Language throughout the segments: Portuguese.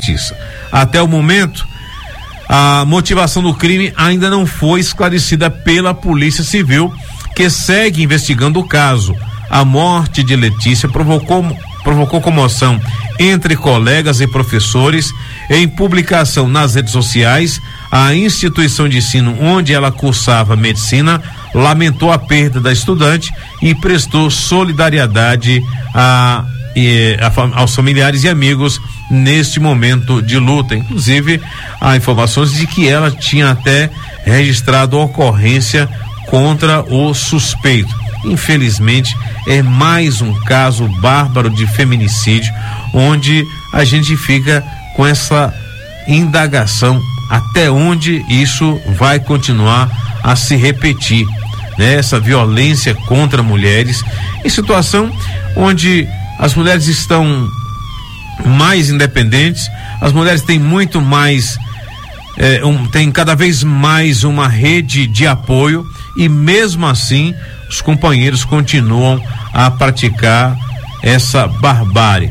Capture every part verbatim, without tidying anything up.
justiça. Até o momento, a motivação do crime ainda não foi esclarecida pela Polícia Civil, que segue investigando o caso. A morte de Letícia provocou, provocou comoção entre colegas e professores. Em publicação nas redes sociais, a instituição de ensino onde ela cursava medicina lamentou a perda da estudante e prestou solidariedade a, a, aos familiares e amigos neste momento de luta. Inclusive, há informações de que ela tinha até registrado ocorrência contra o suspeito. Infelizmente, é mais um caso bárbaro de feminicídio, onde a gente fica com essa indagação até onde isso vai continuar a se repetir, né? Essa violência contra mulheres, em situação onde as mulheres estão mais independentes, as mulheres têm muito mais, é, um, tem cada vez mais uma rede de apoio, e mesmo assim os companheiros continuam a praticar essa barbárie.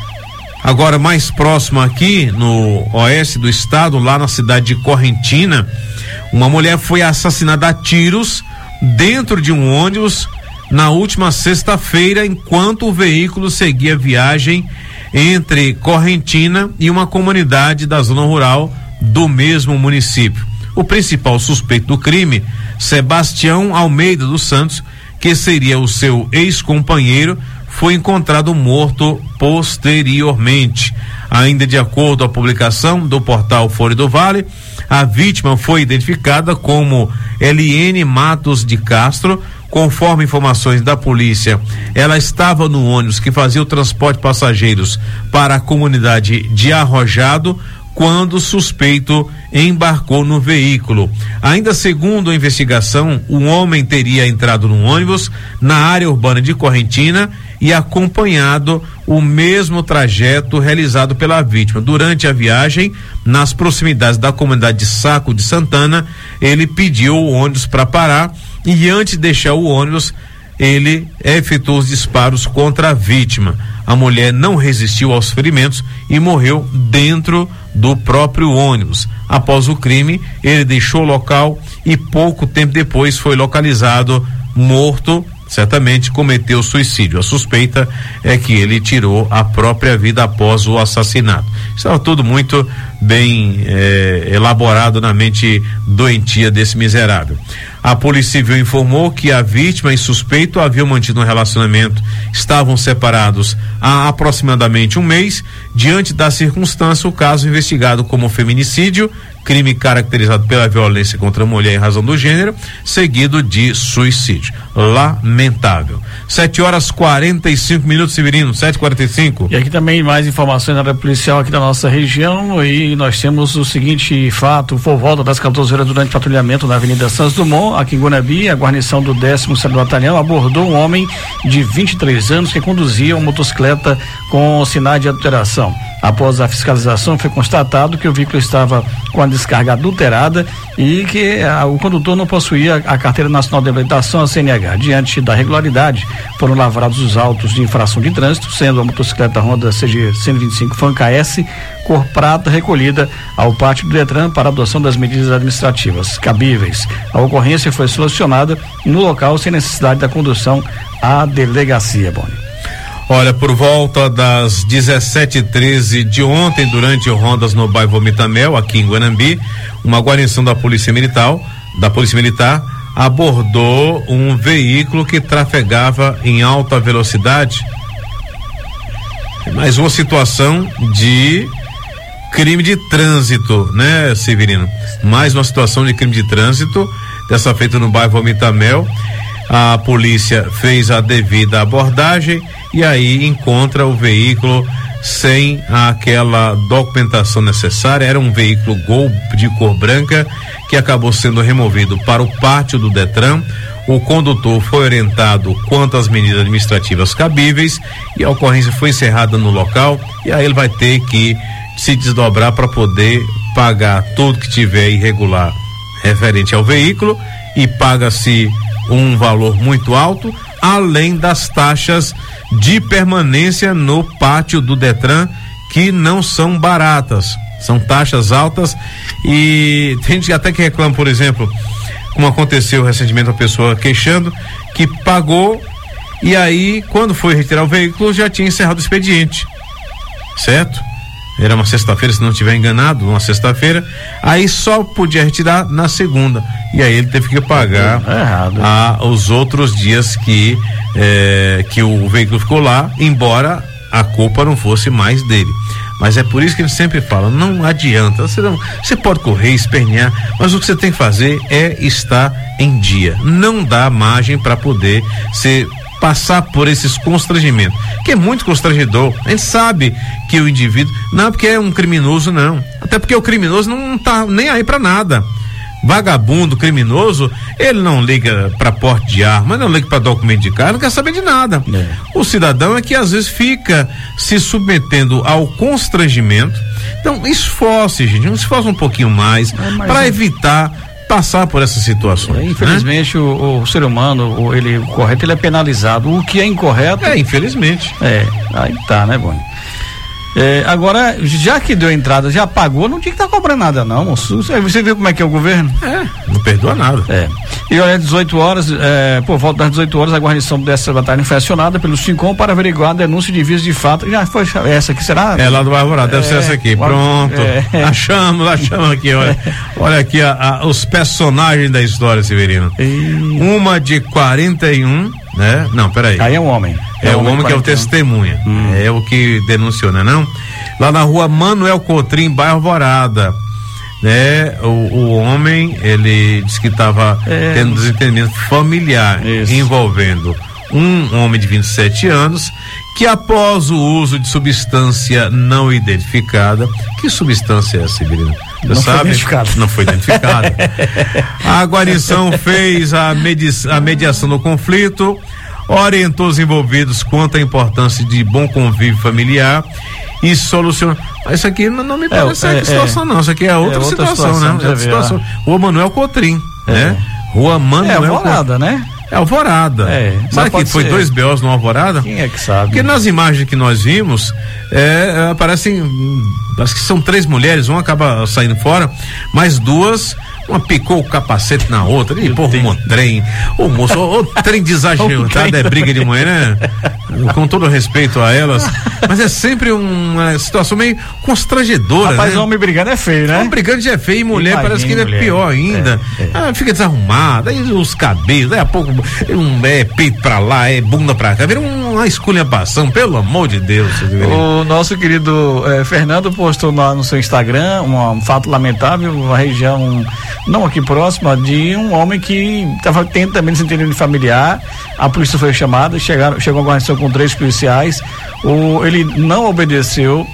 Agora, mais próximo aqui no oeste do estado, lá na cidade de Correntina, uma mulher foi assassinada a tiros dentro de um ônibus na última sexta-feira, enquanto o veículo seguia viagem entre Correntina e uma comunidade da zona rural do mesmo município. O principal suspeito do crime, Sebastião Almeida dos Santos, que seria o seu ex-companheiro, foi encontrado morto posteriormente. Ainda de acordo com a publicação do portal Folha do Vale, a vítima foi identificada como Eliene Matos de Castro. Conforme informações da polícia, ela estava no ônibus que fazia o transporte de passageiros para a comunidade de Arrojado quando o suspeito embarcou no veículo. Ainda segundo a investigação, um homem teria entrado no ônibus na área urbana de Correntina e acompanhado o mesmo trajeto realizado pela vítima. Durante a viagem, nas proximidades da comunidade de Saco de Santana, ele pediu o ônibus para parar e, antes de deixar o ônibus, ele efetuou os disparos contra a vítima. A mulher não resistiu aos ferimentos e morreu dentro do próprio ônibus. Após o crime, ele deixou o local e pouco tempo depois foi localizado morto. Certamente cometeu suicídio. A suspeita é que ele tirou a própria vida após o assassinato. Estava tudo muito bem eh, elaborado na mente doentia desse miserável. A Polícia Civil informou que a vítima e suspeito haviam mantido um relacionamento, estavam separados há aproximadamente um mês. Diante da circunstância, o caso investigado como feminicídio, crime caracterizado pela violência contra a mulher em razão do gênero, seguido de suicídio. Lamentável. sete horas quarenta e cinco minutos, Severino, sete e quarenta e cinco. E aqui também mais informações na área policial aqui da nossa região, e nós temos o seguinte fato: por volta das quatorze horas, durante patrulhamento na Avenida Santos Dumont, aqui em Guanabi, a guarnição do décimo sétimo Batalhão abordou um homem de vinte e três anos que conduzia uma motocicleta com sinais de adulteração. Após a fiscalização, foi constatado que o veículo estava com a descarga adulterada e que a, o condutor não possuía a Carteira Nacional de Habilitação, a C N H. Diante da regularidade, foram lavrados os autos de infração de trânsito, sendo a motocicleta Honda C G cento e vinte e cinco Fanca S, cor prata, recolhida ao pátio do Detran para adoção das medidas administrativas cabíveis. A ocorrência foi solucionada no local sem necessidade da condução à delegacia. Boni. Olha, por volta das dezessete e treze de ontem, durante rondas no bairro Vomitamel, aqui em Guanambi, uma guarnição da Polícia Militar, da Polícia Militar, abordou um veículo que trafegava em alta velocidade. Mais uma situação de crime de trânsito, né, Severino? Mais uma situação de crime de trânsito, dessa feita no bairro Vomitamel. A polícia fez a devida abordagem e aí encontra o veículo sem aquela documentação necessária. Era um veículo Gol de cor branca que acabou sendo removido para o pátio do Detran. O condutor foi orientado quanto às medidas administrativas cabíveis e a ocorrência foi encerrada no local, e aí ele vai ter que se desdobrar para poder pagar tudo que tiver irregular referente ao veículo, e paga-se um valor muito alto, além das taxas de permanência no pátio do Detran, que não são baratas, são taxas altas, e tem gente até que reclama, por exemplo, como aconteceu recentemente, a pessoa queixando que pagou e aí quando foi retirar o veículo já tinha encerrado o expediente, certo? Era uma sexta-feira, se não estiver enganado, uma sexta-feira, aí só podia retirar na segunda, e aí ele teve que pagar é a, os outros dias que é, que o veículo ficou lá, embora a culpa não fosse mais dele. Mas é por isso que ele sempre fala, não adianta, você, não, você pode correr, espernear, mas o que você tem que fazer é estar em dia, não dá margem para poder ser passar por esses constrangimentos, que é muito constrangedor. A gente sabe que o indivíduo, não é porque é um criminoso, não, até porque o criminoso não tá nem aí para nada. Vagabundo, criminoso, ele não liga para porte de arma, não liga para documento de carro, não quer saber de nada. É. O cidadão é que às vezes fica se submetendo ao constrangimento. Então esforce, gente, esforce um pouquinho mais é, para é... evitar passar por essas situações. É, infelizmente, né? o, o ser humano, o, ele, o correto, ele é penalizado. O que é incorreto... É, infelizmente. É, aí tá, né, Boni? É, agora, já que deu entrada, já pagou, não tinha que estar tá cobrando nada, não, moço. Você viu como é que é o governo? É, não perdoa nada. É. E olha, dezoito horas, é, por volta das dezoito horas, a guarnição dessa batalha foi acionada pelo SINCOM para averiguar a denúncia de vias de fato. Já foi essa aqui, será? É lá do Alvorada, deve é, ser essa aqui. Pronto. É. Achamos, achamos aqui, olha. É. Olha aqui a, a, os personagens da história, Severino. E... Uma de quarenta e um, né? Não, peraí. Aí é um homem. É, é o homem que é o testemunha. Hum. É o que denunciou, né? Não? Lá na rua Manuel Cotrim, bairro Alvorada, né? O, o homem, ele disse que estava é. tendo desentendimento familiar. Isso. Envolvendo um homem de vinte e sete anos que, após o uso de substância não identificada, que substância é essa, Severino? Você não sabe? Foi identificada. Não foi identificada. A guarnição fez a, medi a mediação do conflito, orientou os envolvidos quanto à importância de bom convívio familiar e solucionar. Isso aqui não, não me parece é, é, situação, é, não. Isso aqui é outra, é outra situação, situação, né? É outra situação. Rua Manuel Cotrim, é. né? Rua Manuel É Alvorada, né? É Alvorada. É, sabe que foi ser. dois B Os no Alvorada? Quem é que sabe? Porque nas imagens que nós vimos, é, aparecem, acho que são três mulheres, uma acaba saindo fora, mas duas, uma picou o capacete na outra, e porra, um trem, o moço, o, o trem desajeitado, é briga de manhã, né? Com todo respeito a elas, mas é sempre uma situação meio constrangedora. Rapaz, né? Homem brigando é feio, né? Homem brigando já é feio, e mulher Imagina, parece que ainda é pior ainda. É, é. Ah, fica desarrumada, aí os cabelos, daí a pouco um, é peito pra lá, é bunda pra cá, vira uma esculhambação, pelo amor de Deus. O nosso querido eh, Fernando postou lá no seu Instagram um, um fato lamentável, uma região não aqui próxima, de um homem que estava tendo também desentendimento familiar. A polícia foi chamada, chegaram, chegou a guarnição com três policiais. O, ele não obedeceu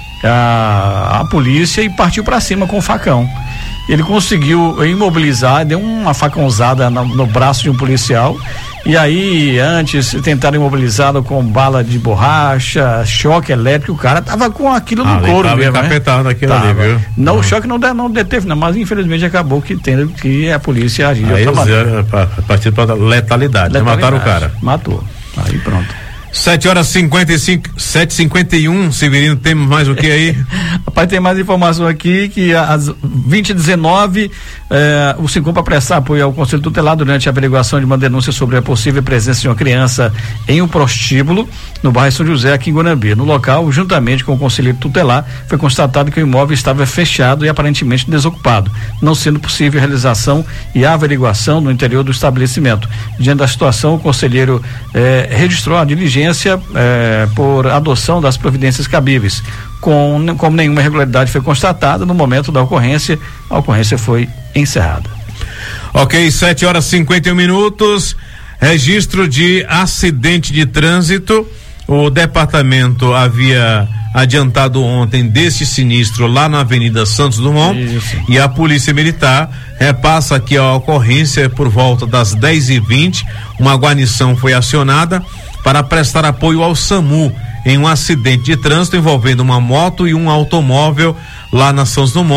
a, a polícia e partiu para cima com o facão. Ele conseguiu imobilizar, deu uma facãozada no, no braço de um policial. E aí, antes, tentaram imobilizá-lo com bala de borracha, choque elétrico. O cara tava com aquilo no ah, couro tava mesmo, encapetado naquilo ali, viu? Não, uhum. O choque não, de, não deteve, não, mas infelizmente acabou que tendo que a polícia agir. Aí a partir da letalidade, letalidade. Mataram o cara. Matou. Aí pronto. sete horas e cinquenta e cinco, sete e cinquenta e um, Severino, temos mais o que aí? Rapaz, tem mais informação aqui que às vinte e dezenove eh, o SINCOM para prestar apoio ao Conselho Tutelar durante a averiguação de uma denúncia sobre a possível presença de uma criança em um prostíbulo no bairro São José, aqui em Guanambi. No local, juntamente com o conselheiro tutelar, foi constatado que o imóvel estava fechado e aparentemente desocupado, não sendo possível a realização e a averiguação no interior do estabelecimento. Diante da situação, o conselheiro eh, registrou a diligência Eh, por adoção das providências cabíveis. Com, como nenhuma irregularidade foi constatada no momento da ocorrência, a ocorrência foi encerrada. Ok, sete horas e cinquenta e um minutos. Registro de acidente de trânsito. O departamento havia adiantado ontem desse sinistro lá na Avenida Santos Dumont. Isso. E a Polícia Militar repassa aqui a ocorrência por volta das dez e vinte. Uma guarnição foi acionada para prestar apoio ao SAMU em um acidente de trânsito envolvendo uma moto e um automóvel lá na Santos Dumont.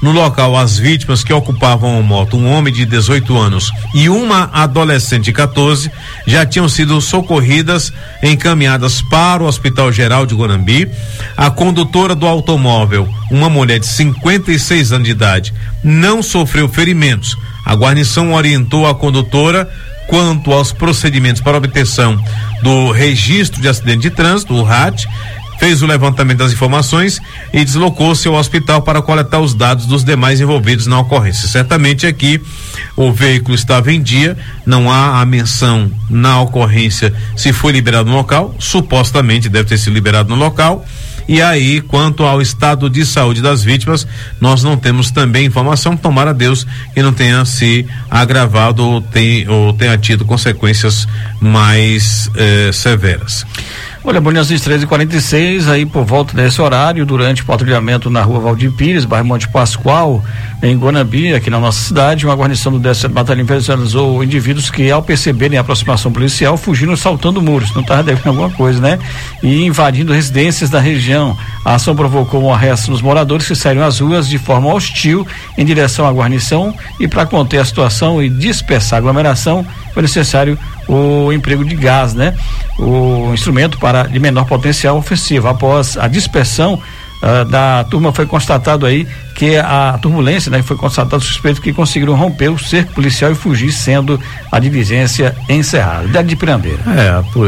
No local, as vítimas que ocupavam a moto, um homem de dezoito anos e uma adolescente de catorze, já tinham sido socorridas, encaminhadas para o Hospital Geral de Guanambi. A condutora do automóvel, uma mulher de cinquenta e seis anos de idade, não sofreu ferimentos. A guarnição orientou a condutora quanto aos procedimentos para obtenção do registro de acidente de trânsito, o R A T, fez o levantamento das informações e deslocou-se ao hospital para coletar os dados dos demais envolvidos na ocorrência. Certamente aqui o veículo estava em dia, não há a menção na ocorrência se foi liberado no local, supostamente deve ter sido liberado no local. E aí, quanto ao estado de saúde das vítimas, nós não temos também informação, tomara Deus que não tenha se agravado ou, tem, ou tenha tido consequências mais eh, severas. Olha, Boninho, às treze e quarenta e seis, aí por volta desse horário, durante o patrulhamento na rua Valdir Pires, bairro Monte Pascoal, em Guanambi, aqui na nossa cidade, uma guarnição do décimo Batalhão visualizou indivíduos que, ao perceberem a aproximação policial, fugiram saltando muros, não estava devendo alguma coisa, né? E invadindo residências da região. A ação provocou um arresto nos moradores que saíram às ruas de forma hostil em direção à guarnição, e para conter a situação e dispersar a aglomeração, foi necessário o emprego de gás, né? O instrumento para de menor potencial ofensivo. Após a dispersão uh, da turma, foi constatado aí que a turbulência, né? Foi constatado suspeito que conseguiram romper o cerco policial e fugir, sendo a diligência encerrada. Deve de Pirandeira. É,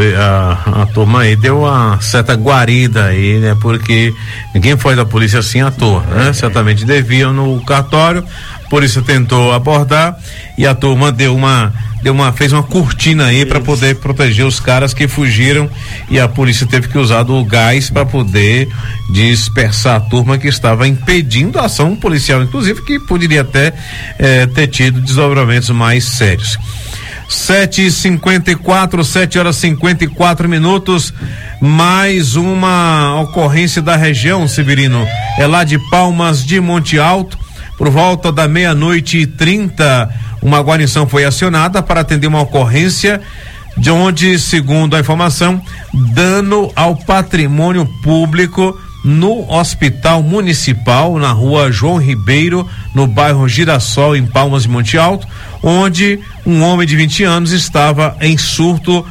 a, a, a turma aí deu uma certa guarida aí, né? Porque ninguém foi da polícia assim à toa, né? É. Certamente deviam no cartório, a polícia tentou abordar e a turma deu uma deu uma, fez uma cortina aí para poder proteger os caras que fugiram, e a polícia teve que usar do gás para poder dispersar a turma que estava impedindo a ação policial, inclusive, que poderia até eh, ter tido desdobramentos mais sérios. sete e cinquenta e quatro, sete horas e cinquenta e quatro minutos. Mais uma ocorrência da região, Severino, é lá de Palmas de Monte Alto. Por volta da meia-noite e trinta, uma guarnição foi acionada para atender uma ocorrência de onde, segundo a informação, dano ao patrimônio público no Hospital Municipal, na rua João Ribeiro, no bairro Girassol, em Palmas de Monte Alto, onde um homem de vinte anos estava em surto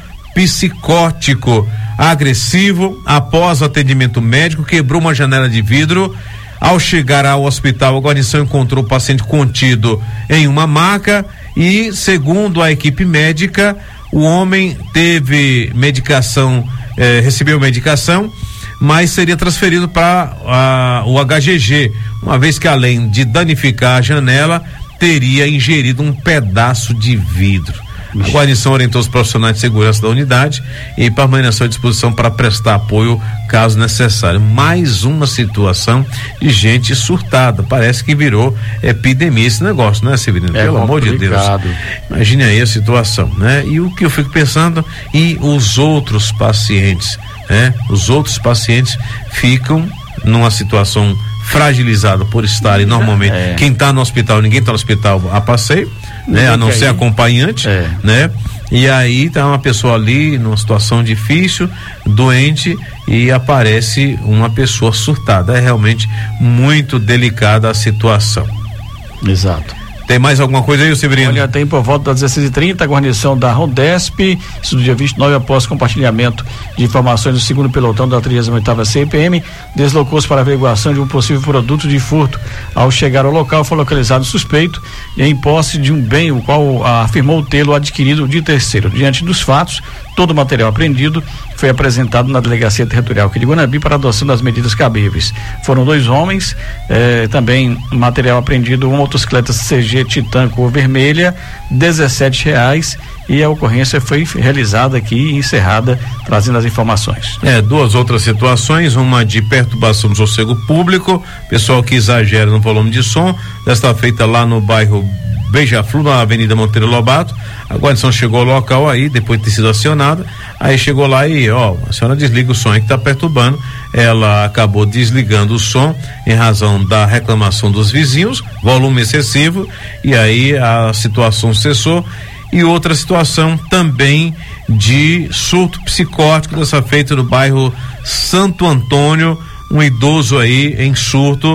psicótico agressivo. Após atendimento médico, quebrou uma janela de vidro. Ao chegar ao hospital, a guarnição encontrou o paciente contido em uma maca e, segundo a equipe médica, o homem teve medicação, eh, recebeu medicação, mas seria transferido para o H G G, uma vez que, além de danificar a janela, teria ingerido um pedaço de vidro. A guarnição orientou os profissionais de segurança da unidade e permaneceu à disposição para prestar apoio caso necessário. Mais uma situação de gente surtada. Parece que virou epidemia esse negócio, né, Severino? É, pelo amor de Deus. Imagine aí a situação, né? E o que eu fico pensando, e os outros pacientes, né? Os outros pacientes ficam numa situação fragilizada por estarem normalmente. É. Quem está no hospital, ninguém está no hospital a passeio, né? A não ser acompanhante, é. né? E aí tá uma pessoa ali numa situação difícil, doente, e aparece uma pessoa surtada. É realmente muito delicada a situação. Exato. Tem mais alguma coisa aí, Severino? Olha, tem por volta das dezesseis e trinta, a guarnição da Rondesp, isso do dia vinte e nove, após compartilhamento de informações do segundo pelotão da trigésima oitava C P M, deslocou-se para a averiguação de um possível produto de furto. Ao chegar ao local, foi localizado o suspeito em posse de um bem, o qual ah, afirmou tê-lo adquirido de terceiro. Diante dos fatos, todo o material apreendido foi apresentado na Delegacia Territorial aqui de Guanambi para adoção das medidas cabíveis. Foram dois homens, eh, também material apreendido, uma motocicleta C G Titan cor vermelha, dezessete reais, e a ocorrência foi realizada aqui e encerrada, trazendo as informações. É, duas outras situações, uma de perturbação do sossego público, pessoal que exagera no volume de som, desta feita lá no bairro Beija-Flor, na Avenida Monteiro Lobato. A guarnição chegou ao local aí, depois de ter sido acionada, aí chegou lá e, ó, a senhora desliga o som aí que tá perturbando. Ela acabou desligando o som em razão da reclamação dos vizinhos, volume excessivo, e aí a situação cessou. E outra situação também de surto psicótico, dessa feita no bairro Santo Antônio, um idoso aí em surto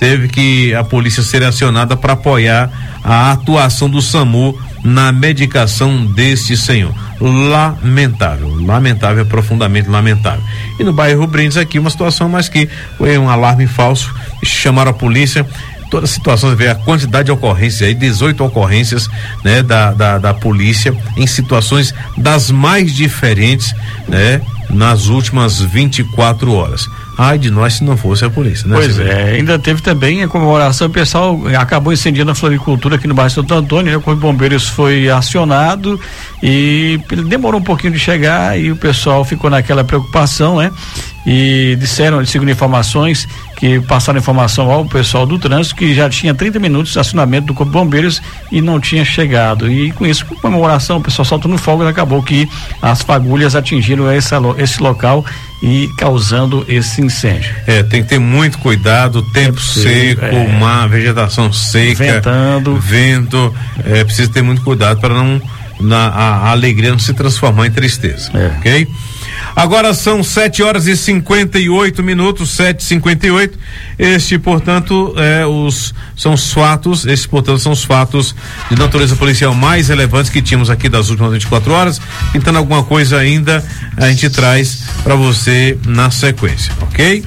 teve que a polícia ser acionada para apoiar a atuação do SAMU na medicação deste senhor. Lamentável, lamentável, profundamente lamentável. E no bairro Brindes aqui uma situação, mas que foi um alarme falso, chamaram a polícia. Toda a situação, você vê a quantidade de ocorrências aí, dezoito ocorrências, né, da, da, da polícia em situações das mais diferentes, né, nas últimas vinte e quatro horas. Ai de nós se não fosse a polícia, né? Pois é, ainda teve também a comemoração, o pessoal acabou incendiando a floricultura aqui no bairro Santo Antônio, né? O Corpo de Bombeiros foi acionado e demorou um pouquinho de chegar e o pessoal ficou naquela preocupação, né? E disseram, segundo informações, que passaram informação ao pessoal do trânsito que já tinha trinta minutos de acionamento do Corpo de Bombeiros e não tinha chegado. E com isso, com comemoração, o pessoal soltando fogo e acabou que as fagulhas atingiram essa, esse local e causando esse incêndio. É, tem que ter muito cuidado, tempo é seco, é, mar, vegetação seca, ventando, vento, é preciso ter muito cuidado para não na, a, a alegria não se transformar em tristeza, é. Ok? Agora são sete horas e cinquenta e oito minutos, sete e cinquenta e oito. Este, portanto, é, os, são os fatos, esses, portanto, são os fatos de natureza policial mais relevantes que tínhamos aqui das últimas vinte e quatro horas. Pintando alguma coisa ainda, a gente traz para você na sequência, ok?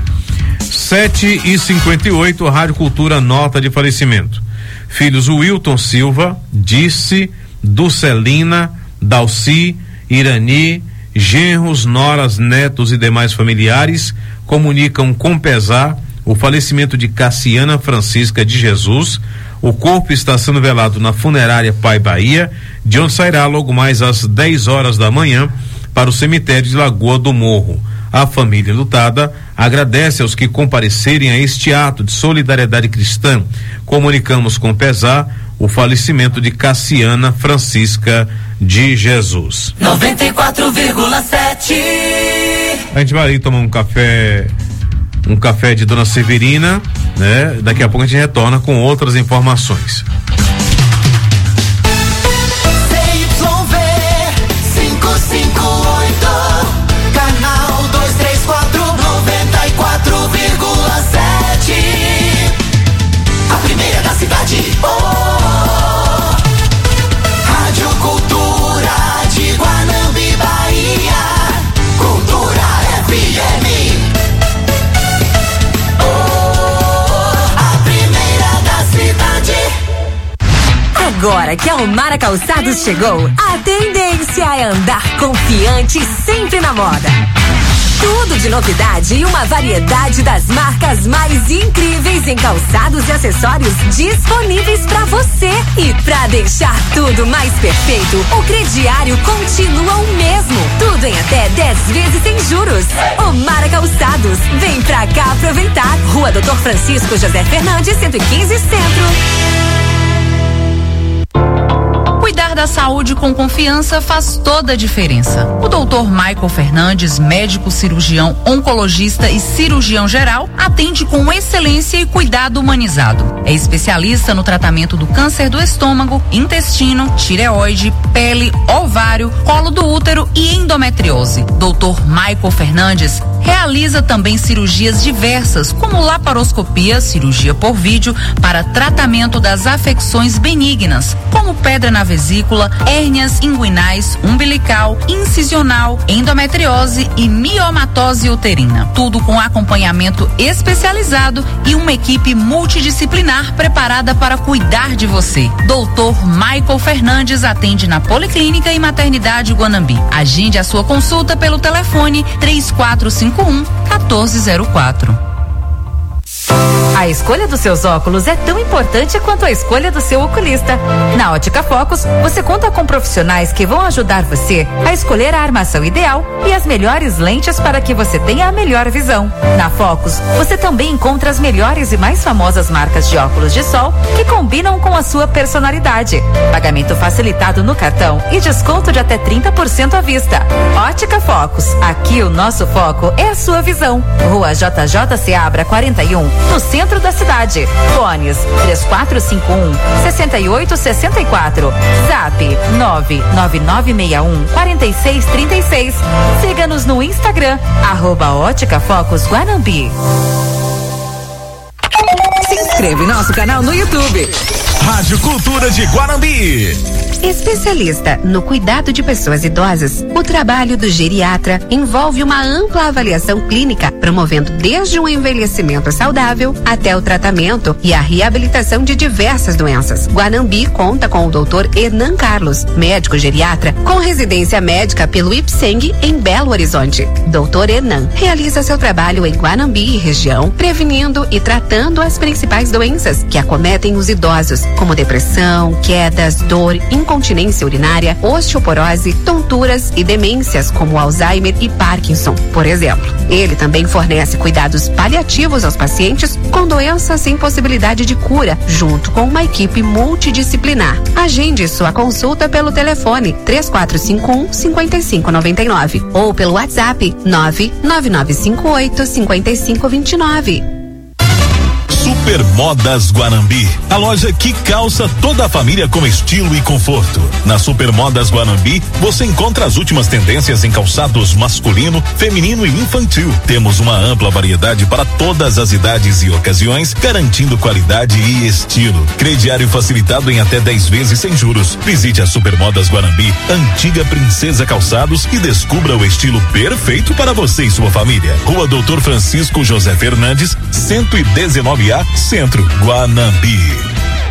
sete e cinquenta e oito, Rádio Cultura, nota de falecimento. Filhos Wilton Silva, Disse, Dulcelina, Dalci, Irani, genros, noras, netos e demais familiares comunicam com pesar o falecimento de Cassiana Francisca de Jesus. O corpo está sendo velado na funerária Pai Bahia, de onde sairá logo mais às dez horas da manhã para o cemitério de Lagoa do Morro. A família lutada agradece aos que comparecerem a este ato de solidariedade cristã. Comunicamos com pesar o falecimento de Cassiana Francisca de Jesus. noventa e quatro vírgula sete. A gente vai ali tomar um café, um café de Dona Severina, né? Daqui a pouco a gente retorna com outras informações. Agora que a Omara Calçados chegou, a tendência é andar confiante sempre na moda. Tudo de novidade e uma variedade das marcas mais incríveis em calçados e acessórios disponíveis para você. E para deixar tudo mais perfeito, o crediário continua o mesmo. Tudo em até dez vezes sem juros. Omara Calçados, vem pra cá aproveitar. Rua Doutor Francisco José Fernandes, cento e quinze, Centro. Cuidar da saúde com confiança faz toda a diferença. O doutor Michael Fernandes, médico cirurgião, oncologista e cirurgião geral, atende com excelência e cuidado humanizado. É especialista no tratamento do câncer do estômago, intestino, tireoide, pele, ovário, colo do útero e endometriose. doutor Michael Fernandes realiza também cirurgias diversas, como laparoscopia, cirurgia por vídeo, para tratamento das afecções benignas, como pedra na vesícula, hérnias inguinais, umbilical, incisional, endometriose e miomatose uterina. Tudo com acompanhamento especializado e uma equipe multidisciplinar preparada para cuidar de você. doutor Michael Fernandes atende na Policlínica e Maternidade Guanambi. Agende a sua consulta pelo telefone três quatro cinco um, um quatro zero quatro. A escolha dos seus óculos é tão importante quanto a escolha do seu oculista. Na Ótica Focus, você conta com profissionais que vão ajudar você a escolher a armação ideal e as melhores lentes para que você tenha a melhor visão. Na Focus, você também encontra as melhores e mais famosas marcas de óculos de sol que combinam com a sua personalidade. Pagamento facilitado no cartão e desconto de até trinta por cento à vista. Ótica Focus, aqui o nosso foco é a sua visão. Rua J J Seabra quarenta e um, no centro da cidade. Fones três quatro cinco um, seis oito seis quatro. Zap nove nove nove seis um, quatro seis três seis. Siga-nos no Instagram, arroba Ótica Focus Guanambi. inscreva em nosso canal no YouTube. Rádio Cultura de Guanambi. Especialista no cuidado de pessoas idosas, o trabalho do geriatra envolve uma ampla avaliação clínica, promovendo desde um envelhecimento saudável até o tratamento e a reabilitação de diversas doenças. Guanambi conta com o doutor Hernan Carlos, médico geriatra com residência médica pelo IPSENG em Belo Horizonte. doutor Hernan realiza seu trabalho em Guanambi e região, prevenindo e tratando as principais doenças que acometem os idosos, como depressão, quedas, dor, incontinência urinária, osteoporose, tonturas e demências como Alzheimer e Parkinson, por exemplo. Ele também fornece cuidados paliativos aos pacientes com doenças sem possibilidade de cura, junto com uma equipe multidisciplinar. Agende sua consulta pelo telefone três quatro cinco um, cinco cinco nove nove ou pelo WhatsApp nove nove nove cinco oito, cinco cinco dois nove. Super Modas Guanambi, a loja que calça toda a família com estilo e conforto. Na Super Modas Guanambi, você encontra as últimas tendências em calçados masculino, feminino e infantil. Temos uma ampla variedade para todas as idades e ocasiões, garantindo qualidade e estilo. Crediário facilitado em até dez vezes sem juros. Visite a Super Modas Guanambi, antiga Princesa Calçados, e descubra o estilo perfeito para você e sua família. Rua Doutor Francisco José Fernandes, cento e dezenove A, Centro, Guanambi.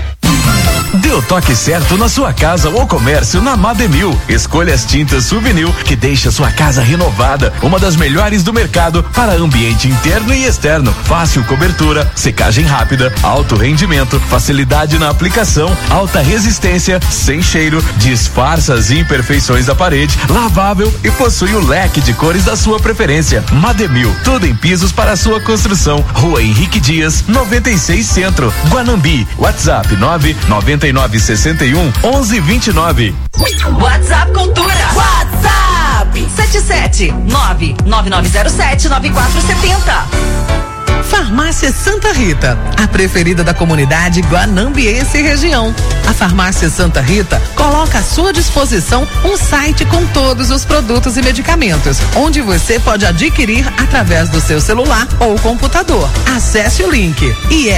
Dê o toque certo na sua casa ou comércio na Mademil. Escolha as tintas Souvenir que deixa sua casa renovada. Uma das melhores do mercado para ambiente interno e externo. Fácil cobertura, secagem rápida, alto rendimento, facilidade na aplicação, alta resistência, sem cheiro, disfarça as imperfeições da parede, lavável e possui o leque de cores da sua preferência. Mademil, tudo em pisos para a sua construção. Rua Henrique Dias, noventa e seis Centro, Guanambi. WhatsApp nove nove nove seis um, onze vinte e nove. WhatsApp Cultura. WhatsApp sete sete nove nove nove zero sete nove quatro sete zero. Farmácia Santa Rita, a preferida da comunidade guanambiense e região. A Farmácia Santa Rita coloca à sua disposição um site com todos os produtos e medicamentos, onde você pode adquirir através do seu celular ou computador. Acesse o link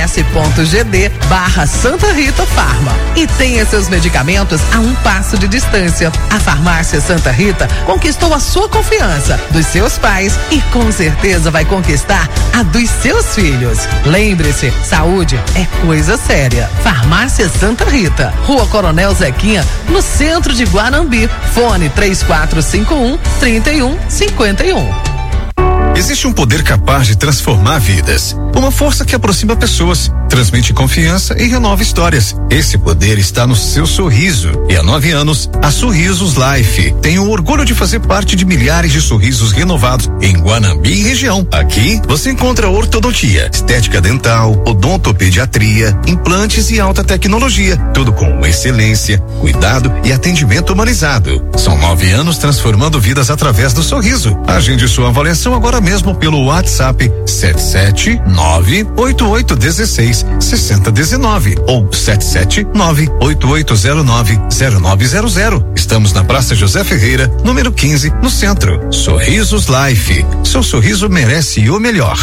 is.gd barra Santa Rita Farma e tenha seus medicamentos a um passo de distância. A Farmácia Santa Rita conquistou a sua confiança, dos seus pais, e com certeza vai conquistar a dos seus filhos. Lembre-se, saúde é coisa séria. Farmácia Santa Rita, Rua Coronel Zequinha, no centro de Guanambi. Fone três quatro cinco um, três um cinco um. Existe um poder capaz de transformar vidas. Uma força que aproxima pessoas, transmite confiança e renova histórias. Esse poder está no seu sorriso. E há nove anos, a Sorrisos Life tem o orgulho de fazer parte de milhares de sorrisos renovados em Guanambi e região. Aqui, você encontra ortodontia, estética dental, odontopediatria, implantes e alta tecnologia. Tudo com excelência, cuidado e atendimento humanizado. São nove anos transformando vidas através do sorriso. Agende sua avaliação agora mesmo pelo WhatsApp sete sete nove oito oito um seis seis zero um nove ou sete sete nove oito oito zero nove zero nove zero zero. Estamos na Praça José Ferreira, número quinze, no centro. Sorrisos Life. Seu sorriso merece o melhor.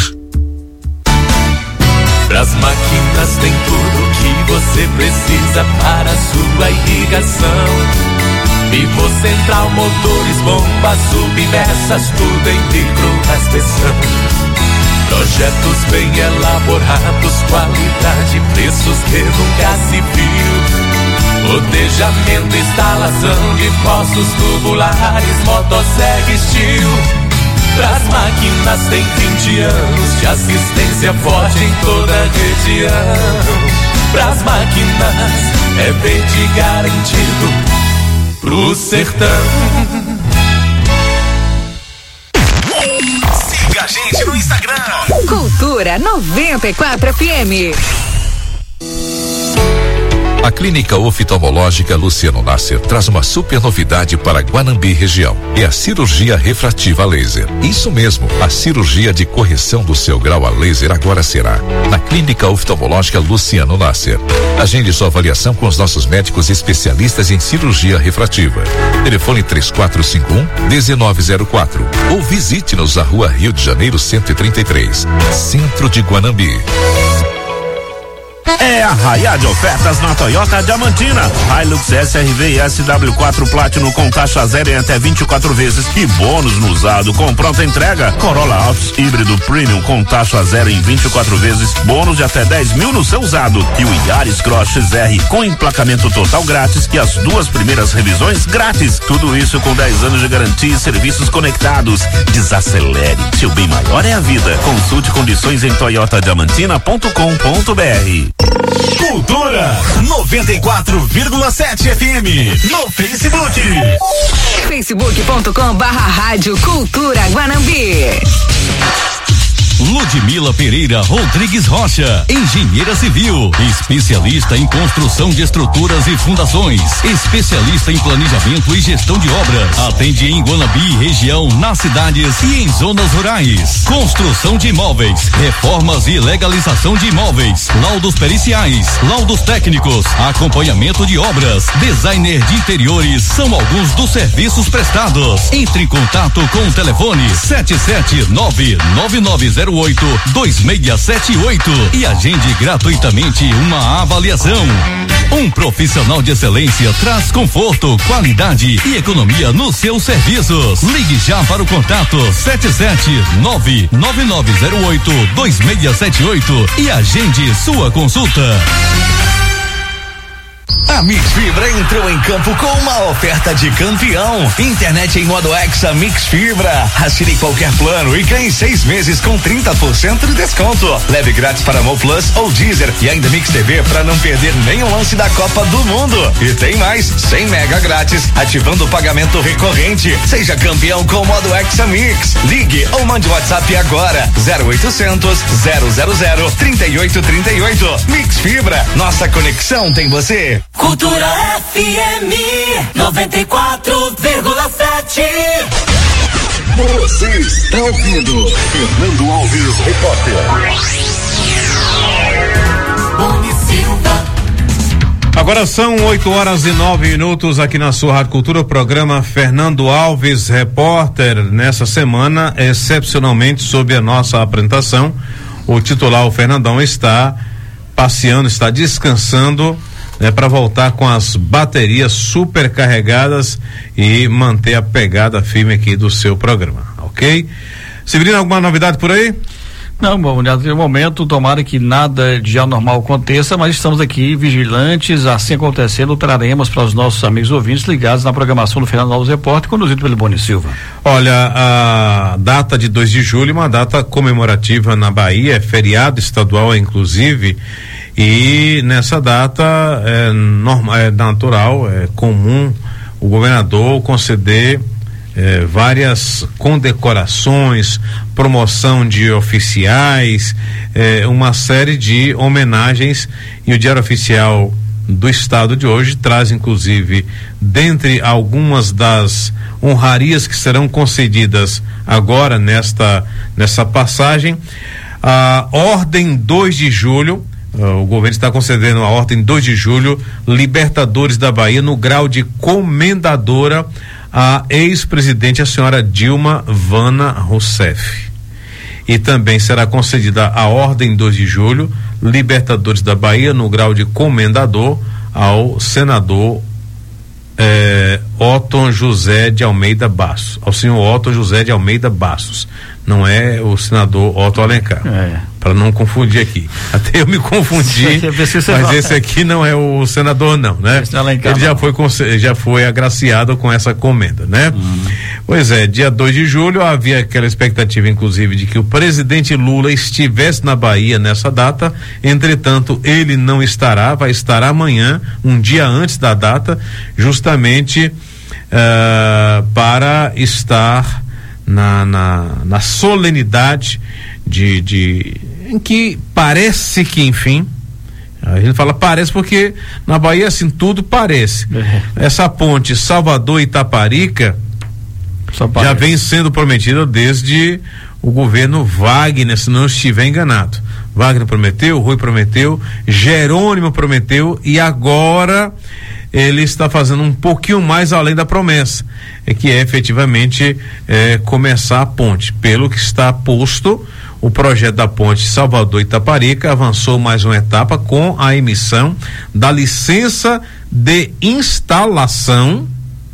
Pras máquinas tem tudo que você precisa para a sua irrigação. Vivo Central, motores, bombas, submersas, tudo em microaspersão. Projetos bem elaborados, qualidade, preços que nunca se viu. Rodejamento, instalação de poços tubulares, motosserra Steel. Pras máquinas tem vinte anos de assistência forte em toda a região. Pras máquinas é verde garantido pro sertão. Siga a gente no Instagram. Cultura noventa e quatro F M. A Clínica Oftalmológica Luciano Nasser traz uma super novidade para Guanambi região. É a cirurgia refrativa laser. Isso mesmo, a cirurgia de correção do seu grau a laser agora será na Clínica Oftalmológica Luciano Nasser. Agende sua avaliação com os nossos médicos especialistas em cirurgia refrativa. Telefone três quatro cinco um, um nove zero quatro ou visite-nos na Rua Rio de Janeiro cento e trinta e três, Centro de Guanambi. É arraiá de ofertas na Toyota Diamantina. Hilux S R V e S W quatro Platinum com taxa zero em até vinte e quatro vezes e bônus no usado com pronta entrega. Corolla Altis híbrido Premium com taxa zero em vinte e quatro vezes, bônus de até dez mil no seu usado. E o Yaris Cross X R com emplacamento total grátis e as duas primeiras revisões grátis. Tudo isso com dez anos de garantia e serviços conectados. Desacelere, seu bem maior é a vida. Consulte condições em toyota diamantina ponto com ponto br. Cultura noventa e quatro vírgula sete F M no Facebook. facebook ponto com barra rádio Cultura Guanambi. Ludmila Pereira Rodrigues Rocha, engenheira civil, especialista em construção de estruturas e fundações, especialista em planejamento e gestão de obras. Atende em Guanambi, região, nas cidades e em zonas rurais. Construção de imóveis, reformas e legalização de imóveis, laudos periciais, laudos técnicos, acompanhamento de obras, designer de interiores, são alguns dos serviços prestados. Entre em contato com o telefone sete sete nove nove nove zero oito dois seis sete oito e agende gratuitamente uma avaliação. Um profissional de excelência traz conforto, qualidade e economia nos seus serviços. Ligue já para o contato sete sete nove nove nove zero oito dois seis sete oito e agende sua consulta. A Mix Fibra entrou em campo com uma oferta de campeão. Internet em modo Hexa Mix Fibra. Assine qualquer plano e ganhe seis meses com trinta por cento de desconto. Leve grátis para Mo Plus ou Deezer e ainda Mix T V para não perder nenhum lance da Copa do Mundo. E tem mais, cem mega grátis, ativando o pagamento recorrente. Seja campeão com o modo Hexa Mix. Ligue ou mande WhatsApp agora. zero oitocentos zero zero zero trinta e oito trinta e oito. Mix Fibra, nossa conexão tem você. Cultura F M noventa e quatro vírgula sete. Você está ouvindo Fernando Alves, repórter. Boni Silva. Agora são oito horas e nove minutos aqui na sua Rádio Cultura, o programa Fernando Alves, repórter. Nessa semana, excepcionalmente, sob a nossa apresentação, o titular, o Fernandão, está passeando, está descansando, né, para voltar com as baterias supercarregadas e manter a pegada firme aqui do seu programa, ok? Severino, alguma novidade por aí? Não, bom, no momento, tomara que nada de anormal aconteça, mas estamos aqui vigilantes, assim acontecendo, traremos para os nossos amigos ouvintes ligados na programação do Fernando Alves Repórter, conduzido pelo Boni Silva. Olha, a data de dois de julho, uma data comemorativa na Bahia, é feriado estadual, inclusive, e nessa data é normal, é natural, é comum o governador conceder eh, várias condecorações, promoção de oficiais, eh, uma série de homenagens, e o Diário Oficial do Estado de hoje traz, inclusive, dentre algumas das honrarias que serão concedidas agora nesta nessa passagem, a Ordem dois de julho. Uh, o governo está concedendo a Ordem dois de julho, Libertadores da Bahia, no grau de comendadora, a ex-presidente, a senhora Dilma Vana Rousseff. E também será concedida a Ordem dois de julho, Libertadores da Bahia, no grau de comendador, ao senador eh, Otton José de Almeida Bastos, ao senhor Otton José de Almeida Bastos, não é o senador Otto Alencar, é. Para não confundir aqui, até eu me confundi, mas esse aqui não é o senador não, né? Ele já foi, já foi agraciado com essa comenda, né? Hum. Pois é, dia dois de julho havia aquela expectativa, inclusive, de que o presidente Lula estivesse na Bahia nessa data, entretanto ele não estará, vai estar amanhã, um dia antes da data, justamente uh, para estar na, na, na solenidade de, de em que parece que, enfim, a gente fala parece porque na Bahia assim tudo parece. É. Essa ponte Salvador-Itaparica já vem sendo prometida desde o governo Wagner, se não estiver enganado. Wagner prometeu, Rui prometeu, Jerônimo prometeu, e agora ele está fazendo um pouquinho mais além da promessa, é que é efetivamente é, começar a ponte. Pelo que está posto, o projeto da ponte Salvador-Itaparica avançou mais uma etapa com a emissão da licença de instalação.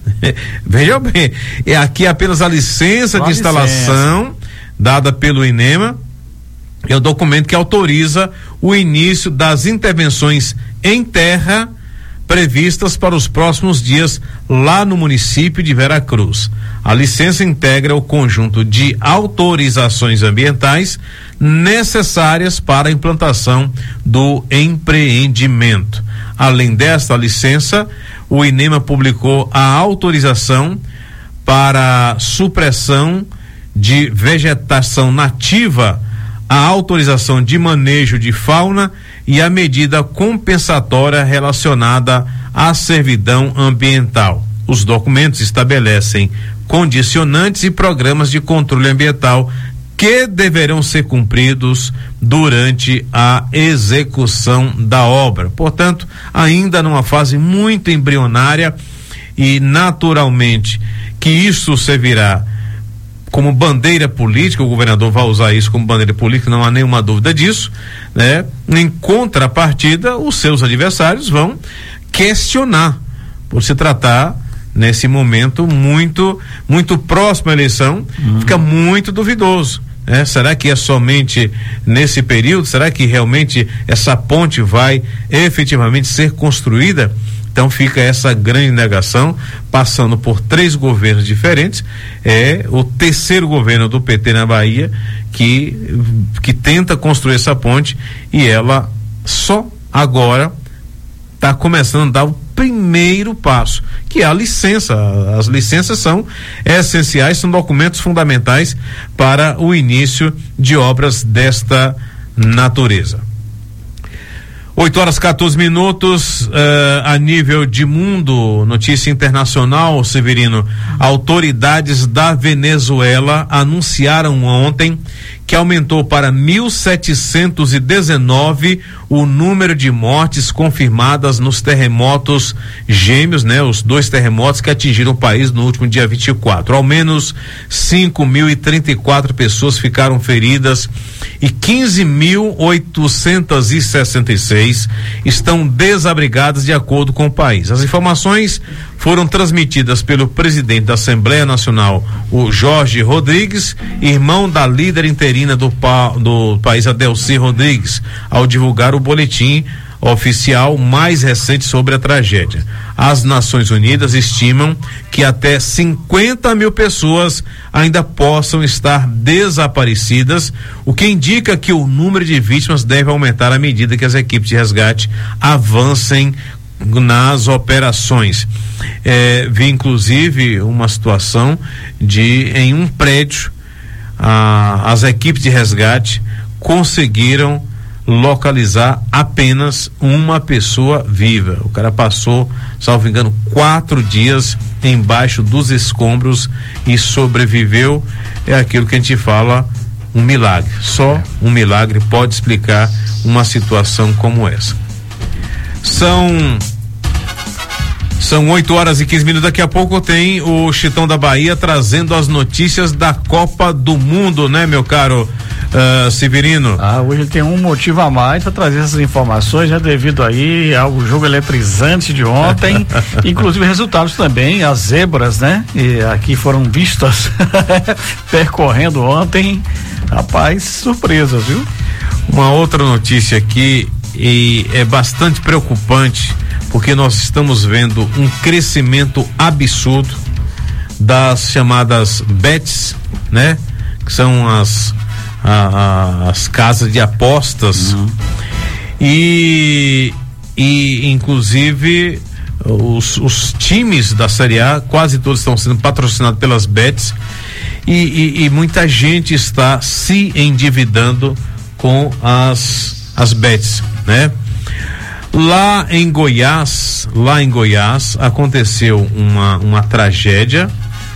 Veja bem, é aqui apenas a licença de instalação licença. dada pelo INEMA. É o documento que autoriza o início das intervenções em terra previstas para os próximos dias lá no município de Veracruz. A licença integra o conjunto de autorizações ambientais necessárias para a implantação do empreendimento. Além desta licença, o INEMA publicou a autorização para supressão de vegetação nativa, a autorização de manejo de fauna e a medida compensatória relacionada à servidão ambiental. Os documentos estabelecem condicionantes e programas de controle ambiental que deverão ser cumpridos durante a execução da obra. Portanto, ainda numa fase muito embrionária, e naturalmente que isso servirá como bandeira política, o governador vai usar isso como bandeira política, não há nenhuma dúvida disso, né? Em contrapartida, os seus adversários vão questionar, por se tratar nesse momento muito, muito próximo à eleição, uhum. fica muito duvidoso, né? Será que é somente nesse período? Será que realmente essa ponte vai efetivamente ser construída? Então fica essa grande negação, passando por três governos diferentes. É o terceiro governo do P T na Bahia que, que tenta construir essa ponte, e ela só agora está começando a dar o primeiro passo, que é a licença. As licenças são essenciais, são documentos fundamentais para o início de obras desta natureza. oito horas quatorze minutos, uh, a nível de mundo, notícia internacional, Severino. Autoridades da Venezuela anunciaram ontem que aumentou para mil setecentos e dezenove o número de mortes confirmadas nos terremotos gêmeos, né? Os dois terremotos que atingiram o país no último dia vinte e quatro. Ao menos cinco mil e trinta e quatro pessoas ficaram feridas e quinze mil oitocentos e sessenta e seis estão desabrigadas, de acordo com o país. As informações foram transmitidas pelo presidente da Assembleia Nacional, o Jorge Rodrigues, irmão da líder interina do, pa, do país, a Delcy Rodrigues, ao divulgar o boletim oficial mais recente sobre a tragédia. As Nações Unidas estimam que até cinquenta mil pessoas ainda possam estar desaparecidas, o que indica que o número de vítimas deve aumentar à medida que as equipes de resgate avancem nas operações. É, vi inclusive uma situação de, em um prédio, ah, as equipes de resgate conseguiram localizar apenas uma pessoa viva. O cara passou, salvo engano, quatro dias embaixo dos escombros e sobreviveu. É aquilo que a gente fala, um milagre. Só um milagre pode explicar uma situação como essa. São São oito horas e quinze minutos. Daqui a pouco tem o Chitão da Bahia trazendo as notícias da Copa do Mundo, né, meu caro uh, Severino? Ah, hoje ele tem um motivo a mais para trazer essas informações, né, devido aí ao jogo eletrizante de ontem, inclusive resultados também, as zebras, né, e aqui foram vistas percorrendo ontem. Rapaz, surpresa, viu? Uma outra notícia aqui, e é bastante preocupante, porque nós estamos vendo um crescimento absurdo das chamadas bets, né? Que são as a, a, as casas de apostas, uhum. e e inclusive os, os times da Série A, quase todos estão sendo patrocinados pelas bets, e, e, e muita gente está se endividando com as as bets, né? Lá em Goiás, lá em Goiás aconteceu uma, uma tragédia,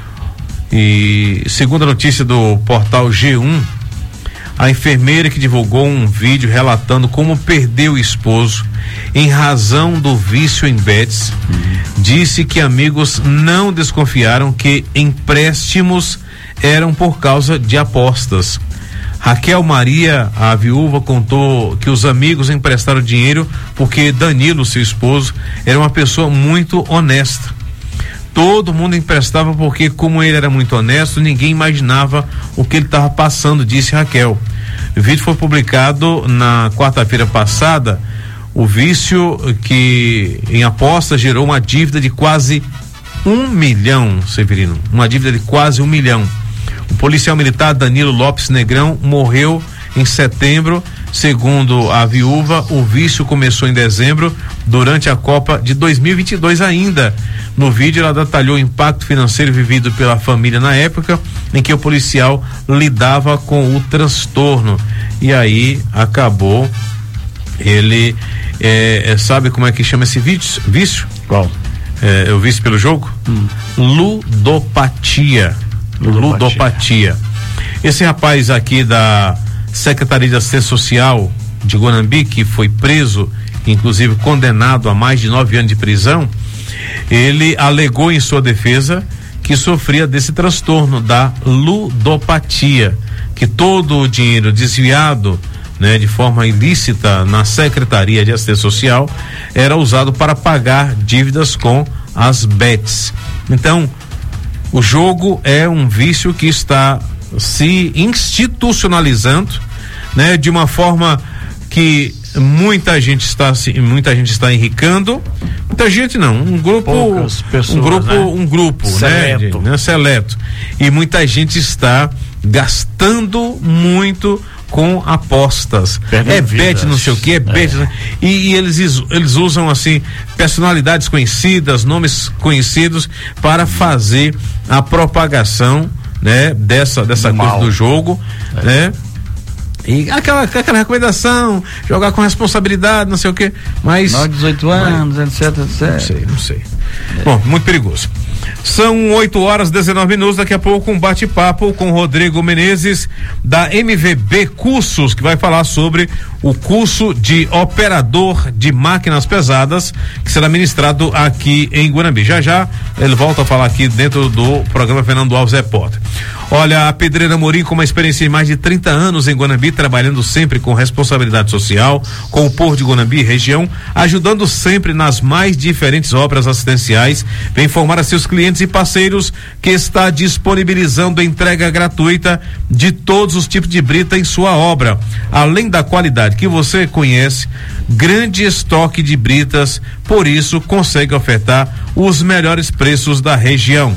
e segundo a notícia do portal G um, a enfermeira que divulgou um vídeo relatando como perdeu o esposo em razão do vício em bets, uhum. disse que amigos não desconfiaram que empréstimos eram por causa de apostas. Raquel Maria, a viúva, contou que os amigos emprestaram dinheiro porque Danilo, seu esposo, era uma pessoa muito honesta. Todo mundo emprestava porque, como ele era muito honesto, ninguém imaginava o que ele estava passando, disse Raquel. O vídeo foi publicado na quarta-feira passada. O vício que em aposta gerou uma dívida de quase um milhão, Severino, uma dívida de quase um milhão. O policial militar Danilo Lopes Negrão morreu em setembro. Segundo a viúva, o vício começou em dezembro, durante a Copa de dois mil e vinte e dois ainda. No vídeo, ela detalhou o impacto financeiro vivido pela família na época em que o policial lidava com o transtorno. E aí acabou. Ele é, sabe como é que chama esse vício? vício? Qual? É, é o vício pelo jogo? Hum. Ludopatia. Ludopatia. Ludopatia. Esse rapaz aqui da Secretaria de Assistência Social de Guanambi, que foi preso, inclusive condenado a mais de nove anos de prisão, ele alegou em sua defesa que sofria desse transtorno da ludopatia, que todo o dinheiro desviado, né, de forma ilícita na Secretaria de Assistência Social era usado para pagar dívidas com as bets. Então, o jogo é um vício que está se institucionalizando, né, de uma forma que muita gente está se, muita gente está enricando, muita gente não, um grupo, pessoas, um grupo, né? um grupo, seleto. né, de, né, seleto, e muita gente está gastando muito com apostas. Perdem é bet não sei o que, é bet, é. E, e eles eles usam assim personalidades conhecidas, nomes conhecidos para fazer a propagação, né, dessa dessa do coisa mal. do jogo, é. né? E aquela, aquela recomendação, jogar com responsabilidade, não sei o que, mas. Nós, dezoito anos, mas, etc, etcétera. Não sei, não sei. É. Bom, muito perigoso. São oito horas e dezenove minutos. Daqui a pouco um bate-papo com Rodrigo Menezes, da M V B Cursos, que vai falar sobre o curso de operador de máquinas pesadas, que será ministrado aqui em Guanambi. Já já ele volta a falar aqui dentro do programa Fernando Alves Repórter. Olha, a Pedreira Amorim, com uma experiência de mais de trinta anos em Guanambi, trabalhando sempre com responsabilidade social, com o povo de Guanambi e região, ajudando sempre nas mais diferentes obras assistenciais, vem informar a seus clientes e parceiros que está disponibilizando a entrega gratuita de todos os tipos de brita em sua obra. Além da qualidade que você conhece, grande estoque de britas, por isso consegue ofertar os melhores preços da região.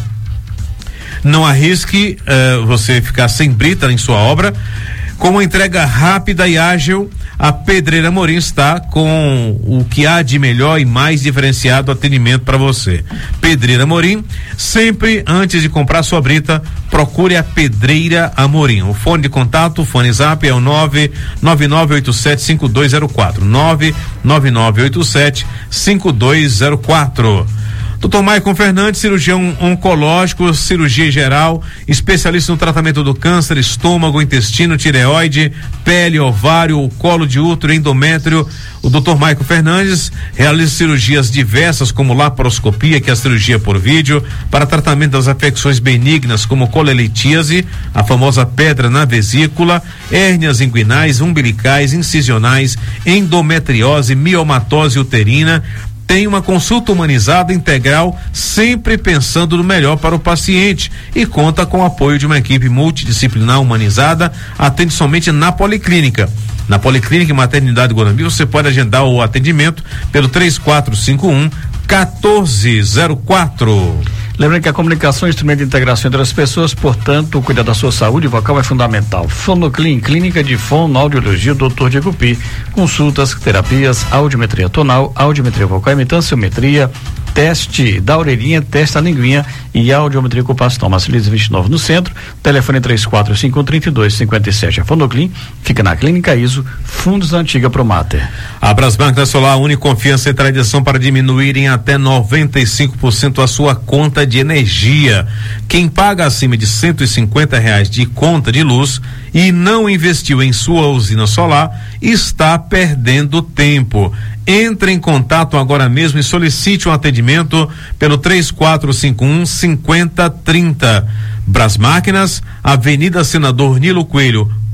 Não arrisque uh, você ficar sem brita em sua obra. Com uma entrega rápida e ágil, a Pedreira Amorim está com o que há de melhor e mais diferenciado atendimento para você. Pedreira Amorim, sempre antes de comprar sua brita, procure a Pedreira Amorim. O fone de contato, o fone zap é o nove nove nove oito sete cinco dois zero quatro, nove nove nove oito sete cinco dois zero quatro. doutor Maicon Fernandes, cirurgião oncológico, cirurgia geral, especialista no tratamento do câncer, estômago, intestino, tireoide, pele, ovário, colo de útero, endométrio. O doutor Maicon Fernandes realiza cirurgias diversas, como laparoscopia, que é a cirurgia por vídeo, para tratamento das afecções benignas, como colelitíase, a famosa pedra na vesícula, hérnias inguinais, umbilicais, incisionais, endometriose, miomatose uterina. Tem uma consulta humanizada integral, sempre pensando no melhor para o paciente, e conta com o apoio de uma equipe multidisciplinar humanizada. Atende somente na Policlínica. Na Policlínica e Maternidade Guanambi, você pode agendar o atendimento pelo três quatro cinco um, um quatro zero quatro. Lembrando que a comunicação é um instrumento de integração entre as pessoas, portanto, cuidar da sua saúde vocal é fundamental. Fonoclin, clínica de fonoaudiologia, doutor Diego Pi. Consultas, terapias, audiometria tonal, audiometria vocal, imitanciometria, teste da orelhinha, teste da linguinha e audiometria ocupacional. Marcelis vinte e nove no centro, telefone três quatro cinco um, três dois cinco sete. A Fonoclin fica na Clínica I S O, fundos da antiga Promater. A Brasbank Solar une confiança e tradição para diminuir em até noventa e cinco por cento a sua conta de energia. Quem paga acima de cento e cinquenta reais de conta de luz e não investiu em sua usina solar está perdendo tempo. Entre em contato agora mesmo e solicite um atendimento pelo três quatro cinco um, cinco zero três zero. Brasmáquinas, Avenida Senador Nilo Coelho,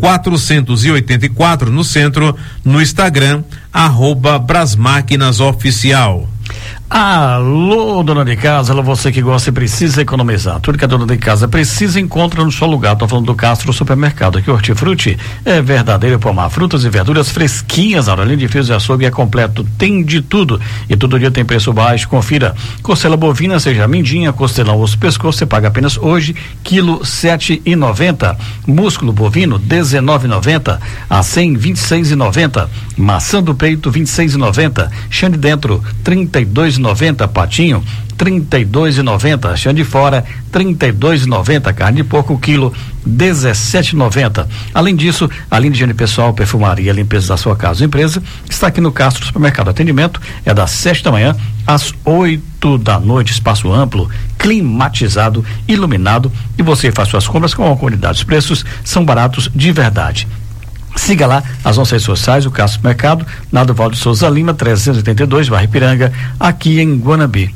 quatrocentos e oitenta e quatro no centro, no Instagram, arroba Brasmáquinas Oficial. Alô, dona de casa, alô, você que gosta e precisa economizar. Tudo que a dona de casa precisa encontra no seu lugar. Tô falando do Castro Supermercado, aqui Hortifruti é verdadeiro pomar, frutas e verduras fresquinhas, além de frios e açougue é completo, tem de tudo e todo dia tem preço baixo. Confira, costela bovina, seja mindinha, costelão ou pescoço, você paga apenas hoje quilo sete e noventa. Músculo bovino dezenove e noventa, a cem vinte e seis e noventa. Maçã do peito vinte e seis e noventa. Chã de dentro trinta e dois e noventa. Patinho trinta e dois e noventa. Chã de fora trinta e dois e noventa. Carne de porco quilo dezessete e noventa. Além disso, a linha de higiene pessoal, perfumaria, limpeza da sua casa ou empresa está aqui no Castro Supermercado. Atendimento é das sete da manhã às oito da noite. Espaço amplo, climatizado, iluminado e você faz suas compras com a qualidade. Os preços são baratos de verdade. Siga lá as nossas redes sociais, o Castro Mercado, na do Valdo Souza Lima, trezentos e oitenta e dois, Barra Ipiranga, aqui em Guanambi.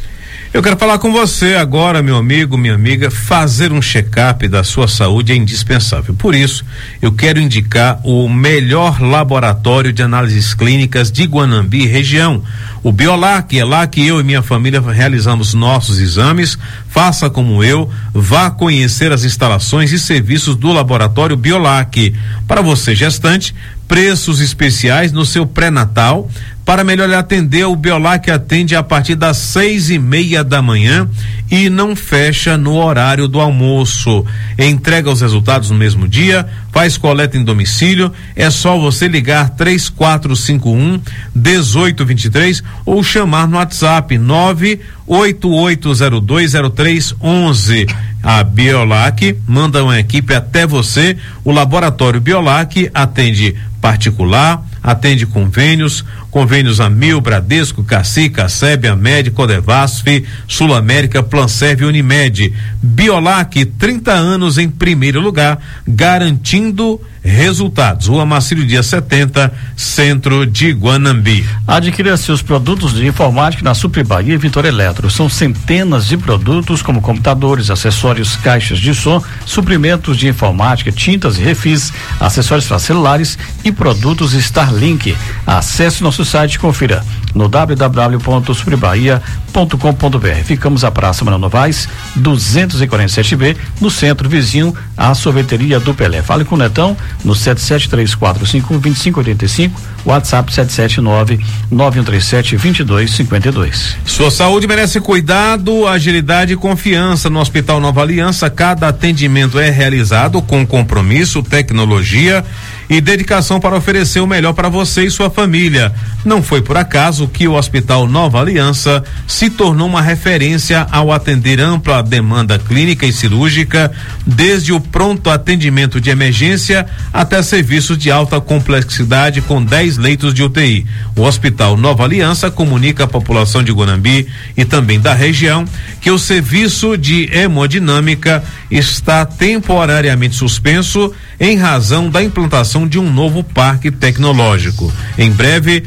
Eu quero falar com você agora, meu amigo, minha amiga. Fazer um check-up da sua saúde é indispensável. Por isso, eu quero indicar o melhor laboratório de análises clínicas de Guanambi e região, o Biolac. É lá que eu e minha família realizamos nossos exames. Faça como eu, vá conhecer as instalações e serviços do laboratório Biolac. Para você gestante, preços especiais no seu pré-natal. Para melhor lhe atender, o Biolac atende a partir das seis e meia da manhã e não fecha no horário do almoço. Entrega os resultados no mesmo dia, faz coleta em domicílio. É só você ligar três quatro cinco um, dezoito vinte e três ou chamar no WhatsApp nove oito oito zero dois zero três onze. A Biolac manda uma equipe até você. O laboratório Biolac atende particular, atende convênios, convênios Amil, Bradesco, Cassi, Caceb, Amed, Codevasf, Sul América, Planserv e Unimed. Biolac, trinta anos em primeiro lugar, garantindo resultados. Rua Marcílio Dias setenta, centro de Guanambi. Adquira seus produtos de informática na Super Bahia e Vitória Eletro. São centenas de produtos como computadores, acessórios, caixas de som, suprimentos de informática, tintas e refis, acessórios para celulares e produtos Starlink. Acesse nosso site e confira no w w w ponto superbahia ponto com ponto b r. Ficamos à Praça Manoel Novaes, duzentos e quarenta e sete B, no centro, vizinho à sorveteria do Pelé. Fale com o Netão no sete sete três quatro cinco um dois cinco oito cinco, WhatsApp sete sete nove nove um três sete dois dois cinco dois. Sua saúde merece cuidado, agilidade e confiança. No Hospital Nova Aliança, cada atendimento é realizado com compromisso, tecnologia e dedicação para oferecer o melhor para você e sua família. Não foi por acaso que o Hospital Nova Aliança se tornou uma referência ao atender ampla demanda clínica e cirúrgica, desde o pronto atendimento de emergência até serviços de alta complexidade com dez leitos de U T I. O Hospital Nova Aliança comunica à população de Guanambi e também da região que o serviço de hemodinâmica está temporariamente suspenso em razão da implantação de um novo parque tecnológico. Em breve,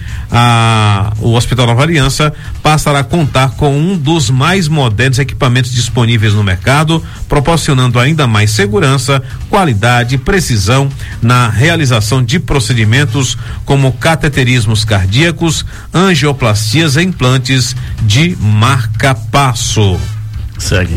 a, o Hospital Nova Aliança passará a contar com um dos mais modernos equipamentos disponíveis no mercado, proporcionando ainda mais segurança, qualidade e precisão na realização de procedimentos como cateterismos cardíacos, angioplastias e implantes de marca-passo. Segue.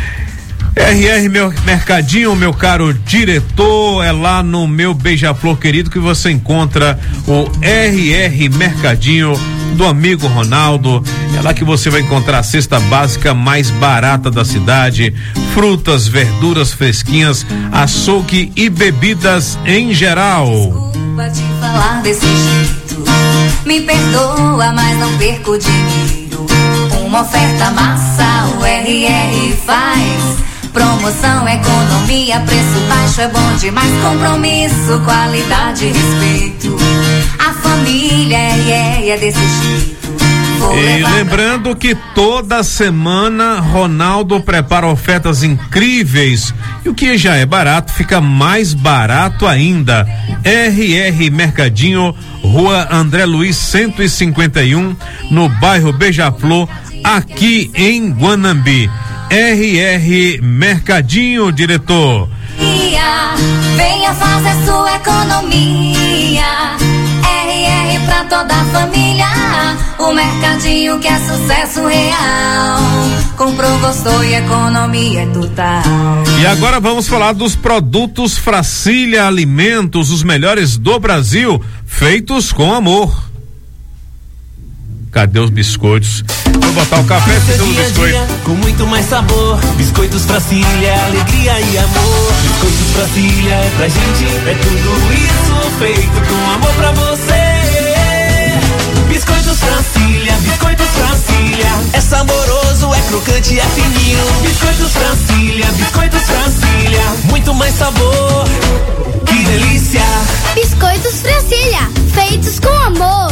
R R meu Mercadinho, meu caro diretor, é lá no meu Beija-Flor querido que você encontra o R R Mercadinho do amigo Ronaldo. É lá que você vai encontrar a cesta básica mais barata da cidade, frutas, verduras fresquinhas, açougue e bebidas em geral. Desculpa te falar desse jeito, me perdoa, mas não perco dinheiro. Uma oferta massa, o R R faz. Promoção, economia, preço baixo é bom demais. Compromisso, qualidade e respeito. A família R R é desse jeito. E lembrando que toda semana Ronaldo prepara ofertas incríveis e o que já é barato fica mais barato ainda. R R Mercadinho, Rua André Luiz cento e cinquenta e um, no bairro Beija-Flor, aqui em Guanambi. R R Mercadinho, diretor. Venha fazer sua economia. R R pra toda a família. O mercadinho que é sucesso real. Comprou, gostou e economia é total. E agora vamos falar dos produtos Fracília Alimentos, os melhores do Brasil, feitos com amor. Cadê os biscoitos? Vou botar o café e fazer os biscoitos. Com muito mais sabor. Biscoitos Fracília, alegria e amor. Biscoitos Fracília é pra gente, é tudo isso feito com amor pra você. Biscoitos Fracília, biscoitos Fracília. É saboroso, é crocante, é fininho. Biscoitos Fracília, biscoitos Fracília. Muito mais sabor, que delícia. Biscoitos Fracília, feitos com amor.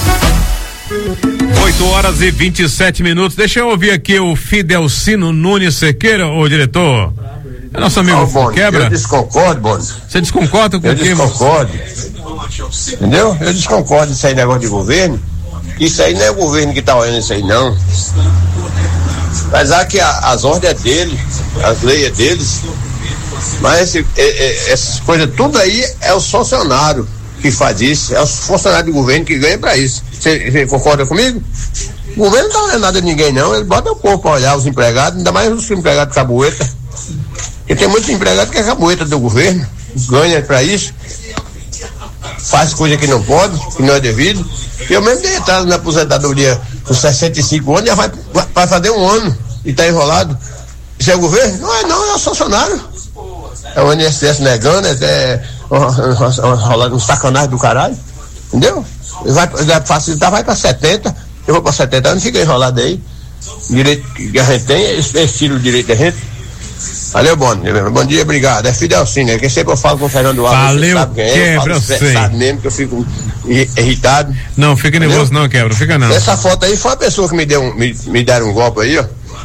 oito horas e vinte e sete minutos. Deixa eu ouvir aqui o Fidelcino Nunes Sequeira, ô diretor. É nosso amigo oh, Boni, Quebra. Eu desconcordo, Boni. Você desconcorda com o quê? Eu desconcordo. Entendeu? Eu desconcordo disso aí, negócio de governo. Isso aí não é o governo que tá olhando isso aí, não. Apesar que a, as ordens é dele, as leis é deles. Mas esse, é, é, essas coisas, tudo aí é os funcionários que faz isso, é os funcionários do governo que ganham pra isso. Você concorda comigo? O governo não olha nada de ninguém, não. Ele bota o povo pra olhar os empregados, ainda mais os empregados de cabueta. Porque tem muitos empregados que é cabueta do governo, ganha pra isso, faz coisa que não pode, que não é devido. Eu mesmo dei entrada na aposentadoria com sessenta e cinco anos, já vai, vai fazer um ano e tá enrolado. Isso é o governo? Não é não, é o funcionário. É o I N S S negando, é rolando um sacanagem do caralho, entendeu? Vai, vai facilitar, vai pra setenta, eu vou pra setenta anos, fica enrolado aí. Direito que a gente tem, esse, esse tira o direito da gente. Valeu, bom, bom dia, obrigado. É Fidelcino, é que sempre eu falo com o Fernando Alves. Valeu, sabe quem é, Quebra, eu, falo, eu sei. Sabe mesmo que eu fico irritado. Não, fica entendeu? Nervoso não, Quebra, fica não. Essa foto aí foi uma pessoa que me deu um, me, me deram um golpe aí, ó.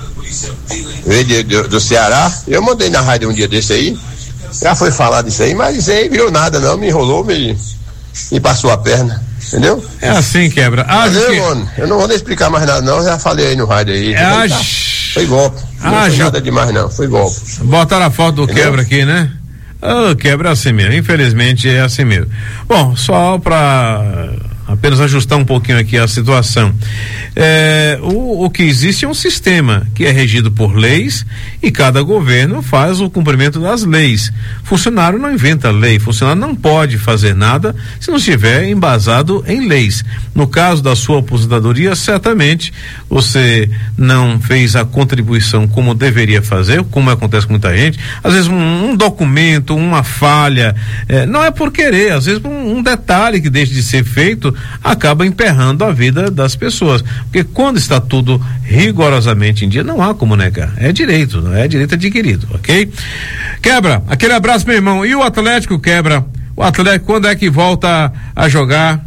Veio de, de, do Ceará, eu mandei na rádio um dia desse aí, já foi falado isso aí, mas isso aí virou nada não, me enrolou, me, me passou a perna. Entendeu? É assim, Quebra. Ah, Valeu, que... mano. Eu não vou nem explicar mais nada, não. Já falei aí no rádio aí. É a... tá. Foi golpe. Não ah, foi já... nada demais, não. Foi golpe. Botaram a foto do Entendeu? Quebra aqui, né? Ah, Quebra é assim mesmo. Infelizmente é assim mesmo. Bom, só pra apenas ajustar um pouquinho aqui a situação. É, o, o que existe é um sistema que é regido por leis e cada governo faz o cumprimento das leis. Funcionário não inventa lei, funcionário não pode fazer nada se não estiver embasado em leis. No caso da sua aposentadoria, certamente você não fez a contribuição como deveria fazer, como acontece com muita gente. Às vezes um, um documento, uma falha, é, não é por querer, às vezes um, um detalhe que deixa de ser feito acaba emperrando a vida das pessoas, porque quando está tudo rigorosamente em dia, não há como negar, é direito, não é direito adquirido, ok? Quebra, aquele abraço, meu irmão. E o Atlético, Quebra, o Atlético quando é que volta a jogar?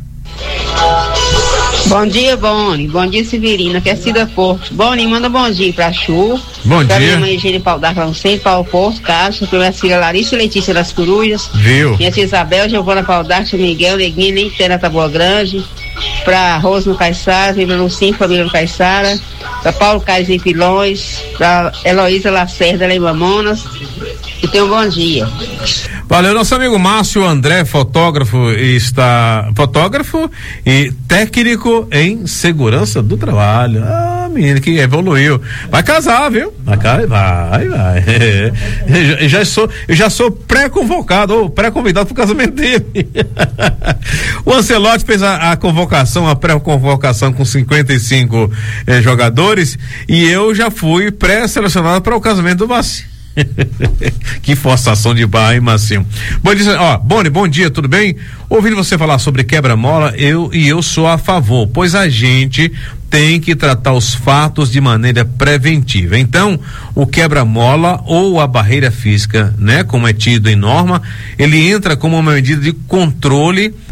Bom dia, Boni. Bom dia, Severina, que é Cida Porto. Boni, manda bom dia pra Chu. Bom pra dia. Minha mãe Eugênia Paulo da Francês, Paulo Porto, Castro, pra minha filha Larissa e Letícia das Corujas. Viu? Minha tia Isabel, Giovana Paulo d'Arte, Miguel, Neguinho, Nintendo, Taboa Grande. Pra Rosa no Caiçara, pra Lucinho, família no Caiçara. Pra Paulo Caires em Pilões. Pra Heloísa Lacerda, lá em Mamonas. E tenha um bom dia. Valeu, nosso amigo Márcio André, fotógrafo, está fotógrafo e técnico em segurança do trabalho. Ah, menino que evoluiu. Vai casar, viu? Vai, vai, vai. Eu já sou, eu já sou pré-convocado, ou pré-convidado pro casamento dele. O Ancelotti fez a, a convocação, a pré-convocação com cinquenta e cinco eh, jogadores e eu já fui pré-selecionado para o casamento do Vassi. Que forçação de barra, hein, Marcinho? Bom dia, ó, Boni, bom dia, tudo bem? Ouvindo você falar sobre quebra-mola, eu e eu sou a favor, pois a gente tem que tratar os fatos de maneira preventiva. Então, o quebra-mola ou a barreira física, né, como é tido em norma, ele entra como uma medida de controle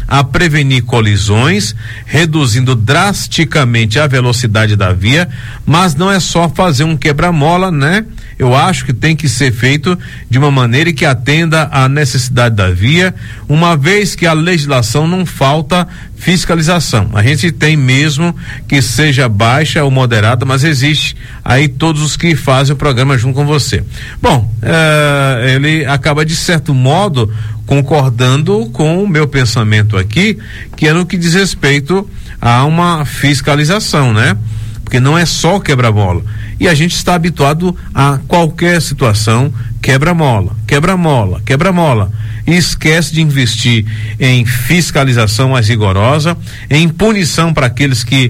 a prevenir colisões, reduzindo drasticamente a velocidade da via, mas não é só fazer um quebra-mola, né? Eu acho que tem que ser feito de uma maneira que atenda à necessidade da via, uma vez que a legislação não falta fiscalização. A gente tem mesmo que seja baixa ou moderada, mas existe aí todos os que fazem o programa junto com você. Bom, eh, ele acaba de certo modo concordando com o meu pensamento aqui, que é no que diz respeito a uma fiscalização, né? Porque não é só quebra-mola. E a gente está habituado a qualquer situação, quebra-mola, quebra-mola, quebra-mola. E esquece de investir em fiscalização mais rigorosa, em punição para aqueles que,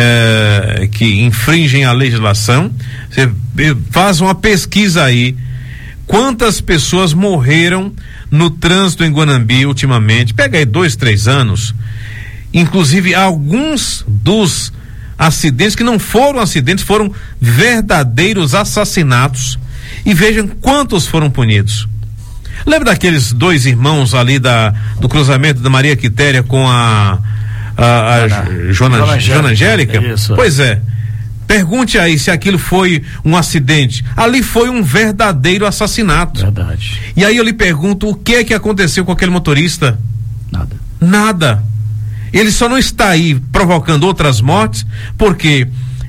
eh, que infringem a legislação. Você faz uma pesquisa aí. Quantas pessoas morreram no trânsito em Guanambi ultimamente? Pega aí dois, três anos. Inclusive, alguns dos acidentes que não foram acidentes, foram verdadeiros assassinatos. E vejam quantos foram punidos. Lembra daqueles dois irmãos ali da, do cruzamento da Maria Quitéria com a, a, a, a Jona, Jona, Jona Angélica? Isso. Pois é. Pergunte aí se aquilo foi um acidente. Ali foi um verdadeiro assassinato. Verdade. E aí eu lhe pergunto, o que é que aconteceu com aquele motorista? Nada. Nada. Ele só não está aí provocando outras mortes porque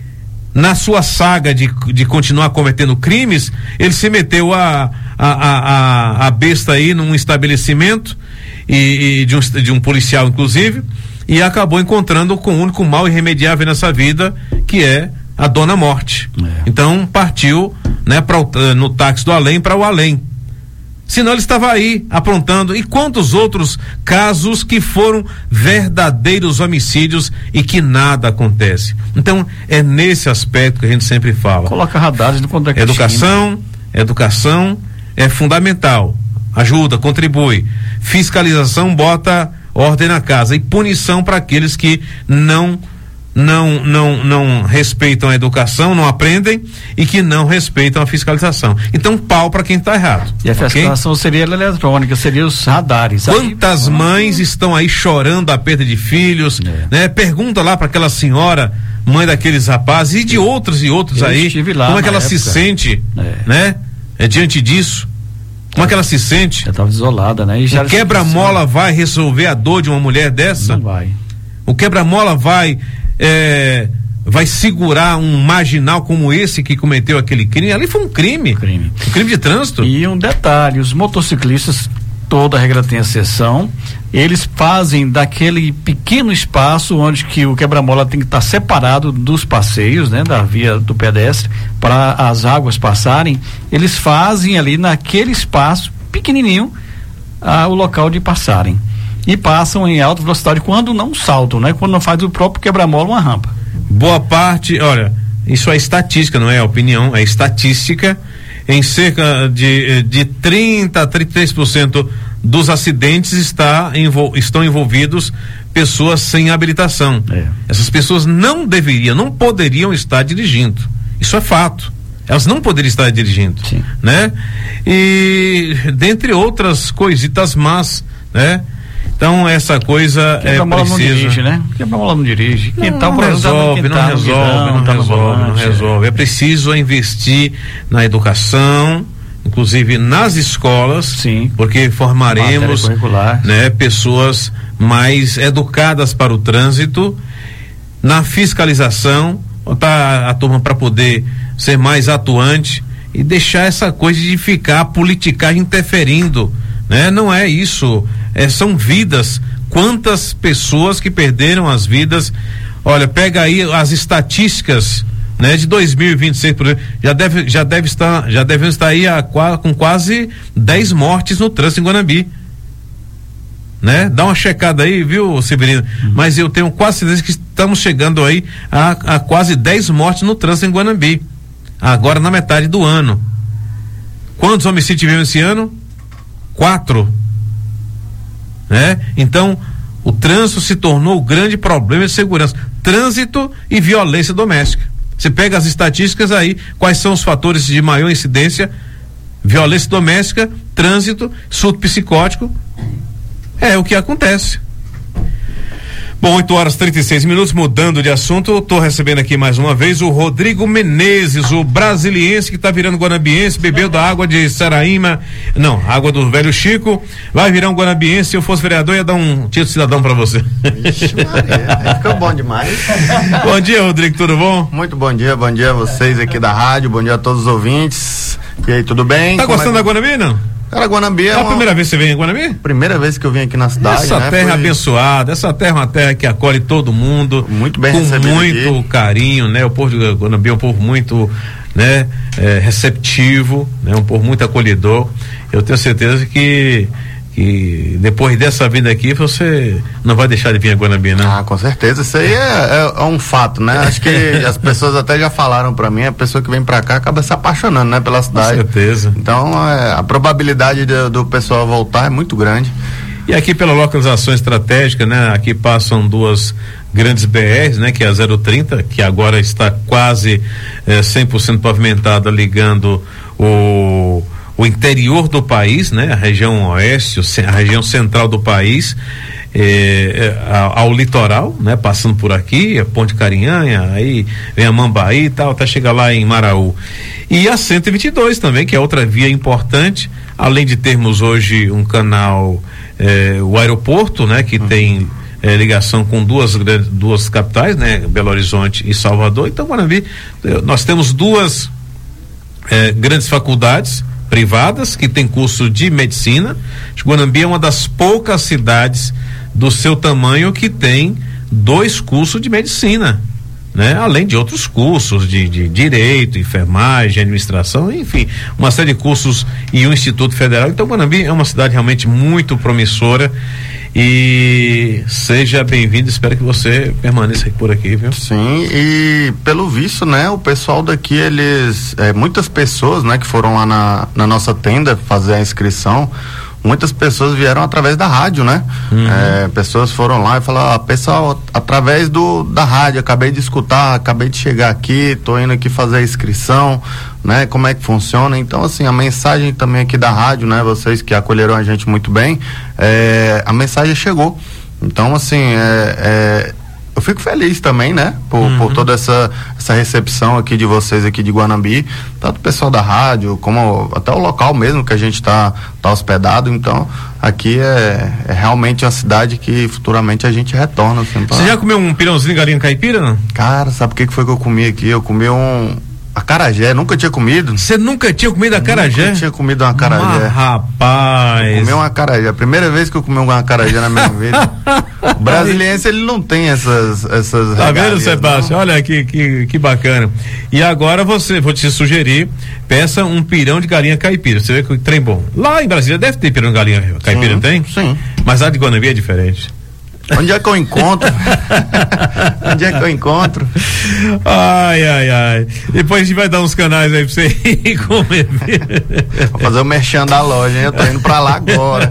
na sua saga de, de continuar cometendo crimes, ele se meteu a, a, a, a, a besta aí num estabelecimento e, e de, um, de um policial inclusive, e acabou encontrando com o único mal irremediável nessa vida, que é a dona morte. É. Então partiu, né, pra, no táxi do além para o além. Senão ele estava aí aprontando. E quantos outros casos que foram verdadeiros homicídios e que nada acontece. Então é nesse aspecto que a gente sempre fala. Coloca radares no contra. Educação, educação é fundamental. Ajuda, contribui. Fiscalização bota ordem na casa e punição para aqueles que não não não não respeitam a educação, não aprendem e que não respeitam a fiscalização. Então, pau para quem está errado. E a fiscalização okay? seria eletrônica, seria os radares. Quantas aí, mães ah, estão aí chorando a perda de filhos, é. né? Pergunta lá para aquela senhora, mãe daqueles rapazes e de outros e outros Eu aí, como é que ela época. se sente, é. né? É, diante disso. Como é que ela se sente? Já estava isolada, né? E já o quebra-mola vai resolver a dor de uma mulher dessa? Não vai. O quebra-mola vai é, vai segurar um marginal como esse que cometeu aquele crime? Ali foi um crime. Crime. Um crime de trânsito. E um detalhe, os motociclistas, toda regra tem exceção, eles fazem daquele pequeno espaço onde que o quebra-mola tem que estar separado dos passeios, né, da via do pedestre, para as águas passarem, eles fazem ali naquele espaço pequenininho ah, o local de passarem. E passam em alta velocidade quando não saltam, né? Quando não faz o próprio quebra-mola uma rampa. Boa parte, olha, isso é estatística, não é opinião, é estatística. Em cerca de, de trinta a trinta e três por cento dos acidentes está, envol, estão envolvidos pessoas sem habilitação. É. Essas pessoas não deveriam, não poderiam estar dirigindo. Isso é fato. Elas não poderiam estar dirigindo. Sim. Né? E dentre outras coisitas más, né? Então essa coisa é precisa. Não dirige, né? Quebra-mola não dirige. Quem não, tá não resolve, não, tá resolve, guidão, não tá resolve, não resolve. É preciso investir na educação, inclusive nas escolas, sim, porque formaremos, né, pessoas mais educadas para o trânsito, na fiscalização, botar a turma para poder ser mais atuante e deixar essa coisa de ficar a politicagem interferindo, né? Não é isso. É, são vidas, quantas pessoas que perderam as vidas. Olha, pega aí as estatísticas, né, de dois mil e vinte e seis, por exemplo, já deve, já deve estar, já devemos estar aí a, com quase dez mortes no trânsito em Guanambi, né? Dá uma checada aí, viu, Severino? Uhum. Mas eu tenho quase certeza que estamos chegando aí a, a quase dez mortes no trânsito em Guanambi, agora na metade do ano. Quantos homicídios tivemos esse ano? Quatro. Né? Então, o trânsito se tornou o grande problema de segurança. Trânsito e violência doméstica. Você pega as estatísticas aí, quais são os fatores de maior incidência? Violência doméstica, trânsito, surto psicótico. É o que acontece. Bom, oito horas e trinta e seis minutos, mudando de assunto, estou recebendo aqui mais uma vez o Rodrigo Menezes, o brasiliense que está virando guanabiense, bebeu da água de Saraíma, não, água do Velho Chico, vai virar um guanabiense. Se eu fosse vereador, ia dar um título de cidadão para você. Ixi, Maria, aí ficou bom demais. Bom dia, Rodrigo, tudo bom? Muito bom dia, bom dia a vocês aqui da rádio, bom dia a todos os ouvintes. E aí, tudo bem? Tá Como gostando é... da Guanabi, não? Cara, Guanabi é, é uma... a primeira vez que você vem em Guanabi? Primeira vez que eu vim aqui na cidade. Essa né? terra Foi... abençoada, essa terra é uma terra que acolhe todo mundo. Muito bem com recebido muito aqui. carinho, né? O povo de Guanabi é um povo muito, né? É, receptivo, né? Um povo muito acolhedor. Eu tenho certeza que que depois dessa vinda aqui você não vai deixar de vir a Guanabi, né? Ah, com certeza, isso aí é, é, é um fato, né? Acho que as pessoas até já falaram pra mim, a pessoa que vem pra cá acaba se apaixonando, né, pela cidade. Com certeza. Então, é, a probabilidade de, do pessoal voltar é muito grande. E aqui pela localização estratégica, né? Aqui passam duas grandes B Rs, né? Que é a zero trinta, que agora está quase eh, cem por cento pavimentada, ligando o o interior do país, né? A região oeste, a região central do país, eh, ao, ao litoral, né? Passando por aqui, a Ponte Carinhanha, aí vem a Mambaí e tal, até chegar lá em Maraú. E a cento e vinte e dois também, que é outra via importante, além de termos hoje um canal, eh, o aeroporto, né? Que uhum. tem eh, ligação com duas duas capitais, né? Belo Horizonte e Salvador. Então, Guanabi, nós temos duas eh, grandes faculdades privadas que tem curso de medicina. Guanambi é uma das poucas cidades do seu tamanho que tem dois cursos de medicina, né? Além de outros cursos de, de direito, enfermagem, administração, enfim, uma série de cursos e um Instituto Federal. Então, Guanambi é uma cidade realmente muito promissora. E seja bem-vindo, espero que você permaneça por aqui, viu? Sim, e pelo visto, né, o pessoal daqui, eles, é, muitas pessoas, né, que foram lá na, na nossa tenda fazer a inscrição, muitas pessoas vieram através da rádio, né? Uhum. É, pessoas foram lá e falaram, ah, pessoal, através do, da rádio, acabei de escutar, acabei de chegar aqui, tô indo aqui fazer a inscrição, né? Como é que funciona? Então, assim, a mensagem também aqui da rádio, né? Vocês que acolheram a gente muito bem, é, a mensagem chegou. Então, assim, é, é, eu fico feliz também, né? Por, uhum. por toda essa, essa recepção aqui de vocês aqui de Guanambi, tanto o pessoal da rádio, como até o local mesmo que a gente tá, tá hospedado. Então, aqui é, é realmente uma cidade que futuramente a gente retorna. Assim, pra... Você já comeu um pirãozinho de galinha caipira, não? Cara, sabe o que, que foi que eu comi aqui? Eu comi um... acarajé, nunca tinha comido. Você nunca tinha comido acarajé? Nunca tinha comido uma acarajé. Ah, rapaz. Eu comi uma acarajé, a primeira vez que eu comi uma acarajé na minha vida. O brasiliense, ele não tem essas essas Tá vendo, Sebastião? Não? Olha que, que, que bacana. E agora você, vou te sugerir, peça um pirão de galinha caipira, você vê que trem bom. Lá em Brasília deve ter pirão de galinha caipira, sim, tem? Sim. Mas a de Guanambi é diferente. Onde é que eu encontro? Onde é que eu encontro? Ai, ai, ai. Depois a gente vai dar uns canais aí pra você ir comer. Vou fazer o merchan da loja, hein? Eu tô indo pra lá agora.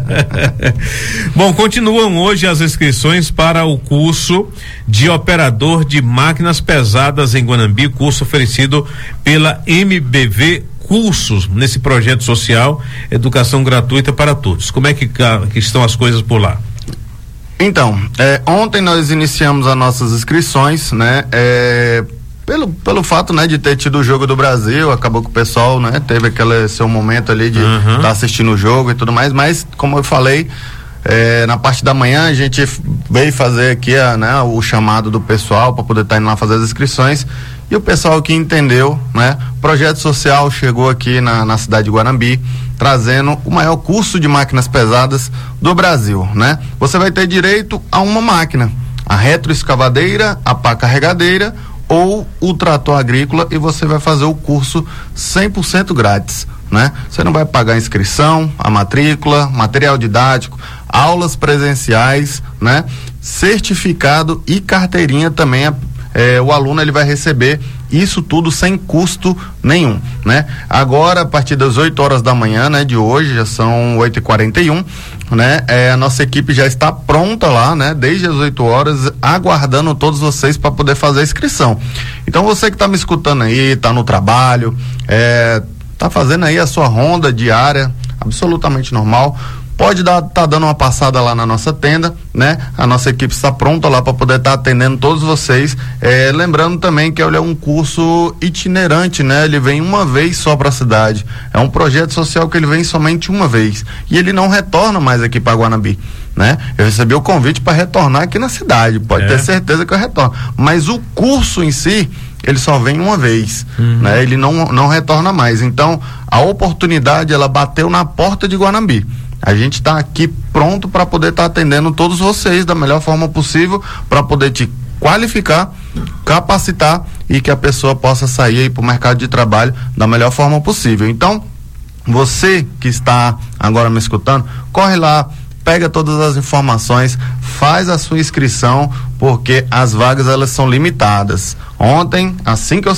Bom, continuam hoje as inscrições para o curso de operador de máquinas pesadas em Guanambi, curso oferecido pela M B V Cursos, nesse projeto social, educação gratuita para todos. Como é que, que estão as coisas por lá? Então, é, ontem nós iniciamos as nossas inscrições, né? É, pelo, pelo fato, né, de ter tido o Jogo do Brasil, acabou que o pessoal, né, teve aquele seu momento ali de estar uhum. tá assistindo o jogo e tudo mais, mas como eu falei, é, na parte da manhã a gente veio fazer aqui a, né, o chamado do pessoal para poder estar tá indo lá fazer as inscrições. E o pessoal que entendeu, né? O projeto social chegou aqui na, na cidade de Guanambi, trazendo o maior curso de máquinas pesadas do Brasil, né? Você vai ter direito a uma máquina, a retroescavadeira, a pá carregadeira ou o trator agrícola, e você vai fazer o curso cem por cento grátis, né? Você não vai pagar a inscrição, a matrícula, material didático, aulas presenciais, né? Certificado e carteirinha também. É, o aluno ele vai receber isso tudo sem custo nenhum, né? Agora, a partir das oito horas da manhã, né, de hoje, já são oito e quarenta e um, né? É, a nossa equipe já está pronta lá, né? Desde as oito horas, aguardando todos vocês para poder fazer a inscrição. Então, você que está me escutando aí, está no trabalho, é, tá fazendo aí a sua ronda diária, absolutamente normal, pode dar, tá dando uma passada lá na nossa tenda, né? A nossa equipe está pronta lá para poder estar tá atendendo todos vocês. É, lembrando também que ele é um curso itinerante, né? Ele vem uma vez só para a cidade. É um projeto social que ele vem somente uma vez e ele não retorna mais aqui para Guanambi, né? Eu recebi o convite para retornar aqui na cidade, pode é. ter certeza que eu retorno. Mas o curso em si, ele só vem uma vez, uhum. né? Ele não, não retorna mais. Então, a oportunidade, ela bateu na porta de Guanambi. A gente está aqui pronto para poder estar tá atendendo todos vocês da melhor forma possível, para poder te qualificar, capacitar e que a pessoa possa sair aí para o mercado de trabalho da melhor forma possível. Então, você que está agora me escutando, corre lá, pega todas as informações, faz a sua inscrição, porque as vagas elas são limitadas. Ontem, assim que eu